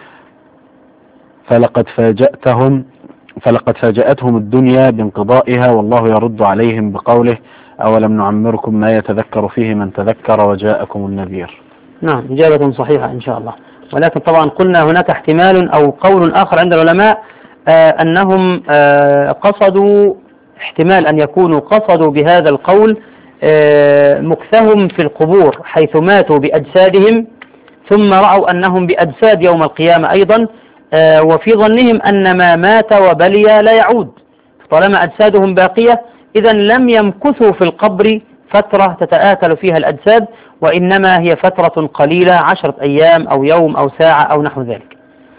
فلقد فاجأتهم الدنيا بانقضائها، والله يرد عليهم بقوله: أولم نعمركم ما يتذكر فيه من تذكر وجاءكم النذير. نعم، إجابة صحيحة إن شاء الله. ولكن طبعا قلنا هناك احتمال أو قول آخر عند العلماء أنهم قصدوا، احتمال أن يكونوا قصدوا بهذا القول مكثهم في القبور حيث ماتوا بأجسادهم ثم رأوا أنهم بأجساد يوم القيامة أيضا، وفي ظنهم أن ما مات وبلي لا يعود، طالما أجسادهم باقية إذا لم يمكثوا في القبر فترة تتآكل فيها الأجساد، وإنما هي فترة قليلة 10 أيام أو يوم أو ساعة أو نحو ذلك.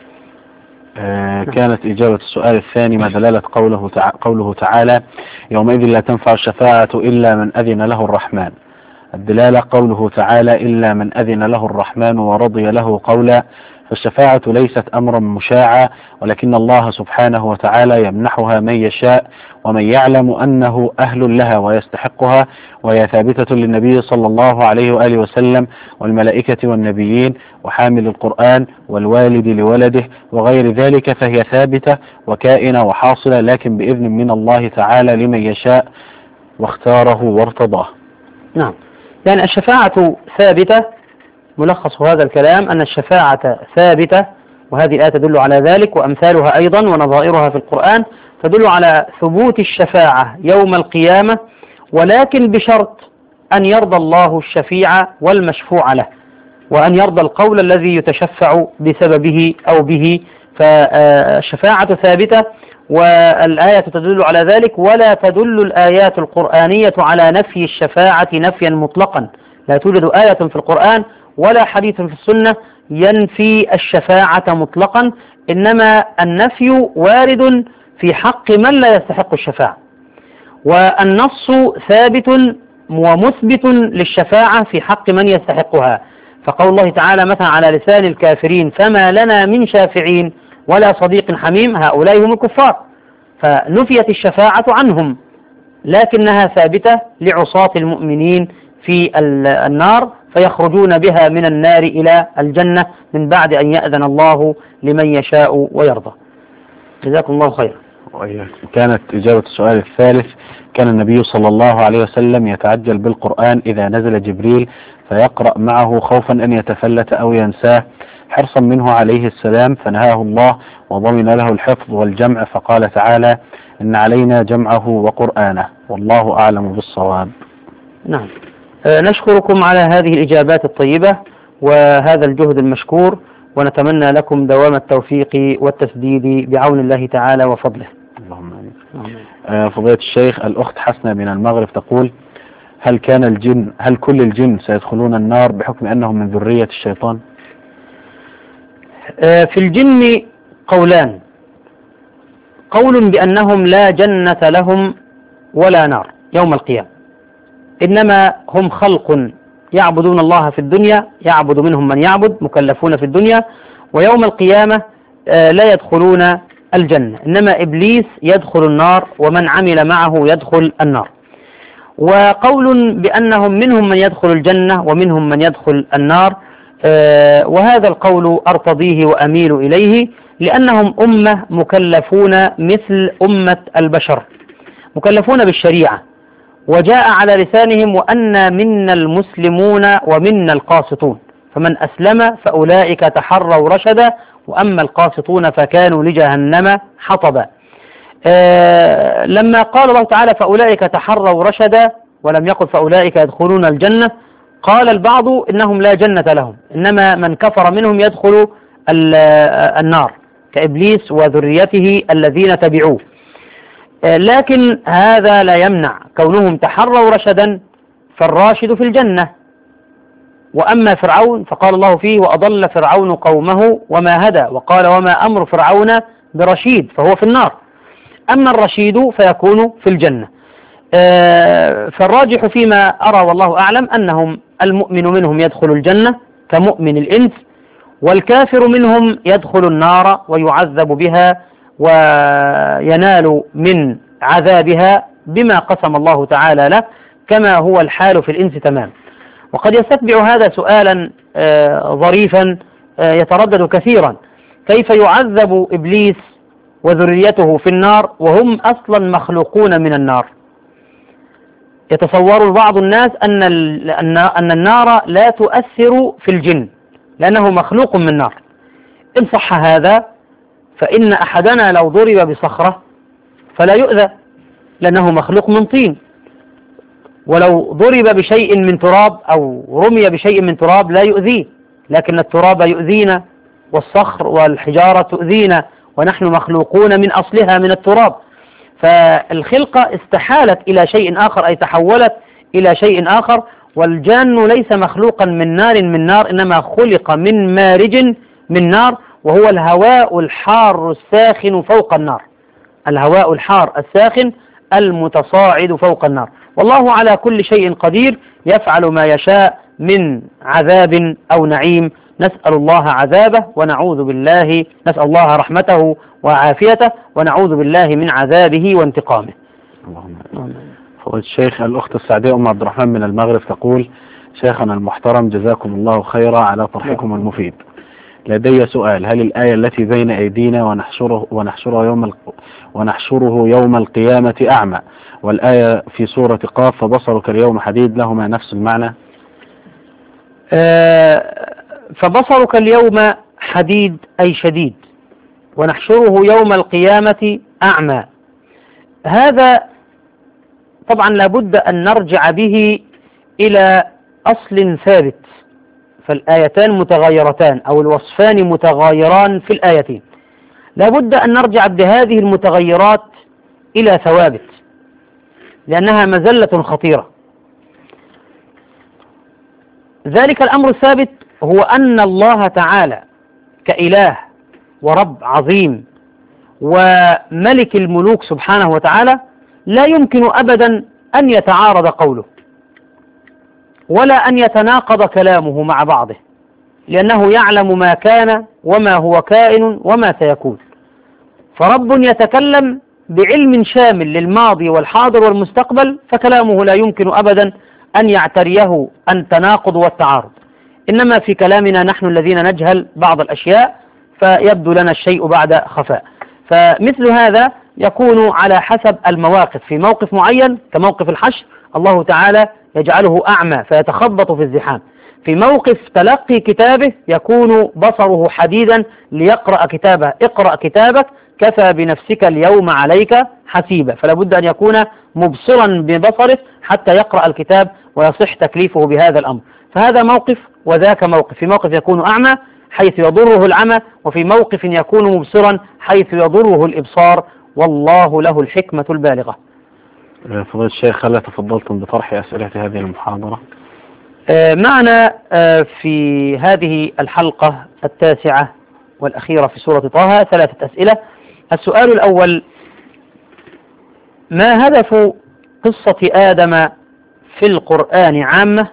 كانت إجابة السؤال الثاني: ما دلالة قوله تعالى: يومئذ لا تنفع الشفاعة إلا من أذن له الرحمن؟ الدلالة قوله تعالى: إلا من أذن له الرحمن ورضي له قولا، فالشفاعة ليست أمرا مشاعا، ولكن الله سبحانه وتعالى يمنحها من يشاء ومن يعلم أنه أهل لها ويستحقها، وهي ثابتة للنبي صلى الله عليه وآله وسلم والملائكة والنبيين وحامل القرآن والوالد لولده وغير ذلك، فهي ثابتة وكائنة وحاصلة، لكن بإذن من الله تعالى لمن يشاء واختاره وارتضاه. نعم، يعني الشفاعة ثابتة. ملخص هذا الكلام أن الشفاعة ثابتة، وهذه الآية تدل على ذلك، وأمثالها أيضا ونظائرها في القرآن تدل على ثبوت الشفاعة يوم القيامة، ولكن بشرط أن يرضى الله الشفيع والمشفوع له، وأن يرضى القول الذي يتشفع بسببه أو به. فالشفاعة ثابتة والآية تدل على ذلك، ولا تدل الآيات القرآنية على نفي الشفاعة نفيا مطلقا. لا توجد آية في القرآن ولا حديث في السنة ينفي الشفاعة مطلقا، إنما النفي وارد في حق من لا يستحق الشفاعة، والنص ثابت ومثبت للشفاعة في حق من يستحقها. فقول الله تعالى مثلا على لسان الكافرين: فما لنا من شافعين ولا صديق حميم، هؤلاء هم الكفار، فنفيت الشفاعة عنهم، لكنها ثابتة لعصاة المؤمنين في النار، فيخرجون بها من النار إلى الجنة من بعد أن يأذن الله لمن يشاء ويرضى. جزاكم الله خيرا. كانت إجابة السؤال الثالث: كان النبي صلى الله عليه وسلم يتعجل بالقرآن إذا نزل جبريل فيقرأ معه خوفا أن يتفلت أو ينساه حرصا منه عليه السلام، فنهاه الله وضمن له الحفظ والجمع، فقال تعالى: إن علينا جمعه وقرآنه، والله أعلم بالصواب. نعم، نشكركم على هذه الإجابات الطيبة وهذا الجهد المشكور، ونتمنى لكم دوام التوفيق والتسديد بعون الله تعالى وفضله. اللهم آمين. فضيلة الشيخ، الأخت حسنة من المغرب تقول: هل كل الجن سيدخلون النار بحكم أنهم من ذرية الشيطان؟ في الجن قولان: قول بأنهم لا جنة لهم ولا نار يوم القيامة، إنما هم خلق يعبدون الله في الدنيا، يعبد منهم من يعبد، مكلفون في الدنيا، ويوم القيامة لا يدخلون الجنة، إنما إبليس يدخل النار ومن عمل معه يدخل النار. وقول بأنهم منهم من يدخل الجنة ومنهم من يدخل النار، وهذا القول أرتضيه وأميل إليه، لأنهم أمة مكلفون مثل أمة البشر، مكلفون بالشريعة، وجاء على لسانهم وأن منا المسلمون ومنا القاسطون، فمن أسلم فأولئك تحروا رشدا، وأما القاسطون فكانوا لجهنم حطبا. لما قال الله تعالى فأولئك تحروا رشدا ولم يقل فأولئك يدخلون الجنة، قال البعض إنهم لا جنة لهم، إنما من كفر منهم يدخل النار كإبليس وذريته الذين تبعوه. لكن هذا لا يمنع كونهم تحروا رشدا، فالراشد في الجنة. وأما فرعون فقال الله فيه وأضل فرعون قومه وما هدى، وقال وما أمر فرعون برشيد، فهو في النار. أما الرشيد فيكون في الجنة. فالراجح فيما أرى والله أعلم أنهم المؤمن منهم يدخل الجنة كمؤمن الإنس، والكافر منهم يدخل النار ويعذب بها وينال من عذابها بما قسم الله تعالى له، كما هو الحال في الإنس تمام. وقد يستتبع هذا سؤالا ظريفا يتردد كثيرا: كيف يعذب إبليس وذريته في النار وهم أصلا مخلوقون من النار؟ يتصور بعض الناس أن النار لا تؤثر في الجن لأنه مخلوق من نار. إن صح هذا فإن أحدنا لو ضرب بصخرة فلا يؤذى لأنه مخلوق من طين، ولو ضرب بشيء من تراب أو رمي بشيء من تراب لا يؤذيه، لكن التراب يؤذينا والصخر والحجارة تؤذينا، ونحن مخلوقون من أصلها من التراب. فالخلقة استحالت إلى شيء آخر، أي تحولت إلى شيء آخر. والجان ليس مخلوقا من نار إنما خلق من مارج من نار، وهو الهواء الحار الساخن فوق النار، الهواء الحار الساخن المتصاعد فوق النار. والله على كل شيء قدير، يفعل ما يشاء من عذاب أو نعيم. نسأل الله عذابه ونعوذ بالله، نسأل الله رحمته وعافيته ونعوذ بالله من عذابه وانتقامه. اللهم فضيلة الشيخ، الأخت السعدية أم عبد الرحمن من المغرب تقول: شيخنا المحترم جزاكم الله خيرا على طرحكم المفيد. لدي سؤال: هل الآية التي بين أيدينا ونحشره يوم القيامة أعمى، والآية في سورة قاف فبصرك اليوم حديد لهما نفس المعنى؟ فبصرك اليوم حديد أي شديد، ونحشره يوم القيامة أعمى. هذا طبعا لابد أن نرجع به إلى أصل ثابت، فالآيتان متغايرتان أو الوصفان متغايران في الآيتين. لابد أن نرجع بهذه المتغيرات إلى ثوابت، لأنها مزلة خطيرة. ذلك الأمر الثابت هو أن الله تعالى كإله ورب عظيم وملك الملوك سبحانه وتعالى لا يمكن أبدا أن يتعارض قوله ولا أن يتناقض كلامه مع بعضه، لأنه يعلم ما كان وما هو كائن وما سيكون. فرب يتكلم بعلم شامل للماضي والحاضر والمستقبل، فكلامه لا يمكن أبدا أن يعتريه التناقض والتعارض. إنما في كلامنا نحن الذين نجهل بعض الأشياء فيبدو لنا الشيء بعد خفاء. فمثل هذا يكون على حسب المواقف. في موقف معين كموقف الحشر الله تعالى يجعله أعمى فيتخبط في الزحام. في موقف تلقي كتابه يكون بصره حديدا ليقرأ كتابه. اقرأ كتابك كفى بنفسك اليوم عليك حسيبا. فلا بد أن يكون مبصرا ببصره حتى يقرأ الكتاب ويصح تكليفه بهذا الأمر. فهذا موقف وذاك موقف. في موقف يكون أعمى حيث يضره العمى، وفي موقف يكون مبصرا حيث يضره الإبصار، والله له الحكمة البالغة. فضيلة الشيخ، هل تفضلتم بطرح أسئلة هذه المحاضرة؟ معنا في هذه الحلقة 9 والأخيرة في سورة طه 3 أسئلة. السؤال الأول: ما هدف قصة آدم في القرآن عامة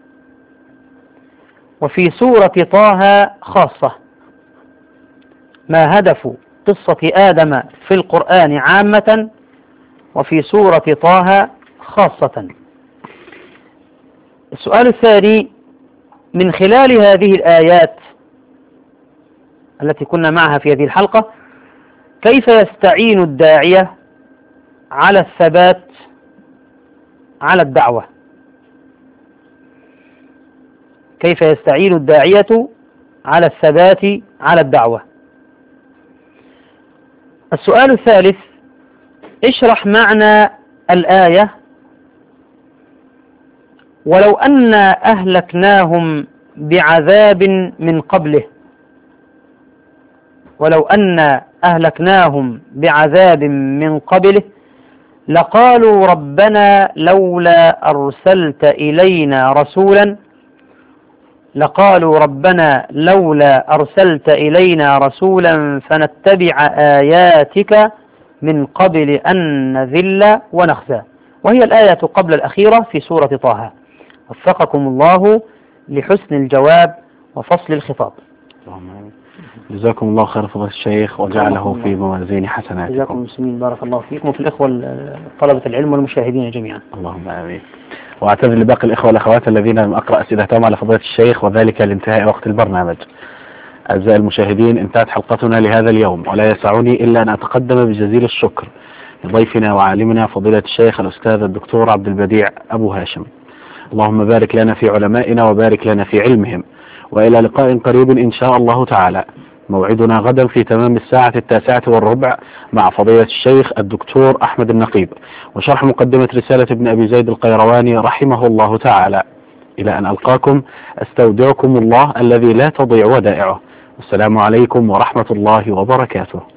وفي سورة طه خاصة؟ ما هدف قصة آدم في القرآن عامة وفي سورة طه خاصة؟ السؤال الثاني: من خلال هذه الآيات التي كنا معها في هذه الحلقة كيف يستعين الداعية على الثبات على الدعوة، كيف يستعين الداعية على الثبات على الدعوة. السؤال الثالث: اشرح معنى الآية ولو أن أهلكناهم بعذاب من قبله. ولو أن أهلكناهم بعذاب من قبله لقالوا ربنا لولا أرسلت إلينا رسولا فنتبع آياتك من قبل أن نذل ونخزى. وهي الآية قبل الأخيرة في سورة طه. وفقكم الله لحسن الجواب وفصل الخطاب. جزاكم الله خير فضيلة الشيخ وجعله في موازين حسناتكم. جزاكم المسلمين بارك الله فيكم وفي الإخوة طلبة العلم والمشاهدين جميعا. اللهم آمين. واعتذر لباقي الإخوة والأخوات الذين لم أقرأ أسئلتهم على فضيلة الشيخ وذلك لانتهاء وقت البرنامج. أعزائي المشاهدين، انتهت حلقتنا لهذا اليوم، ولا يسعني إلا أن أتقدم بجزيل الشكر لضيفنا وعالمنا فضيلة الشيخ الأستاذ الدكتور عبد البديع أبو هاشم. اللهم بارك لنا في علمائنا وبارك لنا في علمهم، وإلى لقاء قريب إن شاء الله تعالى. موعدنا غدا في تمام 9:09 مع فضيلة الشيخ الدكتور أحمد النقيب وشرح مقدمة رسالة ابن أبي زيد القيرواني رحمه الله تعالى. إلى أن ألقاكم أستودعكم الله الذي لا تضيع ودائعه. السلام عليكم ورحمة الله وبركاته.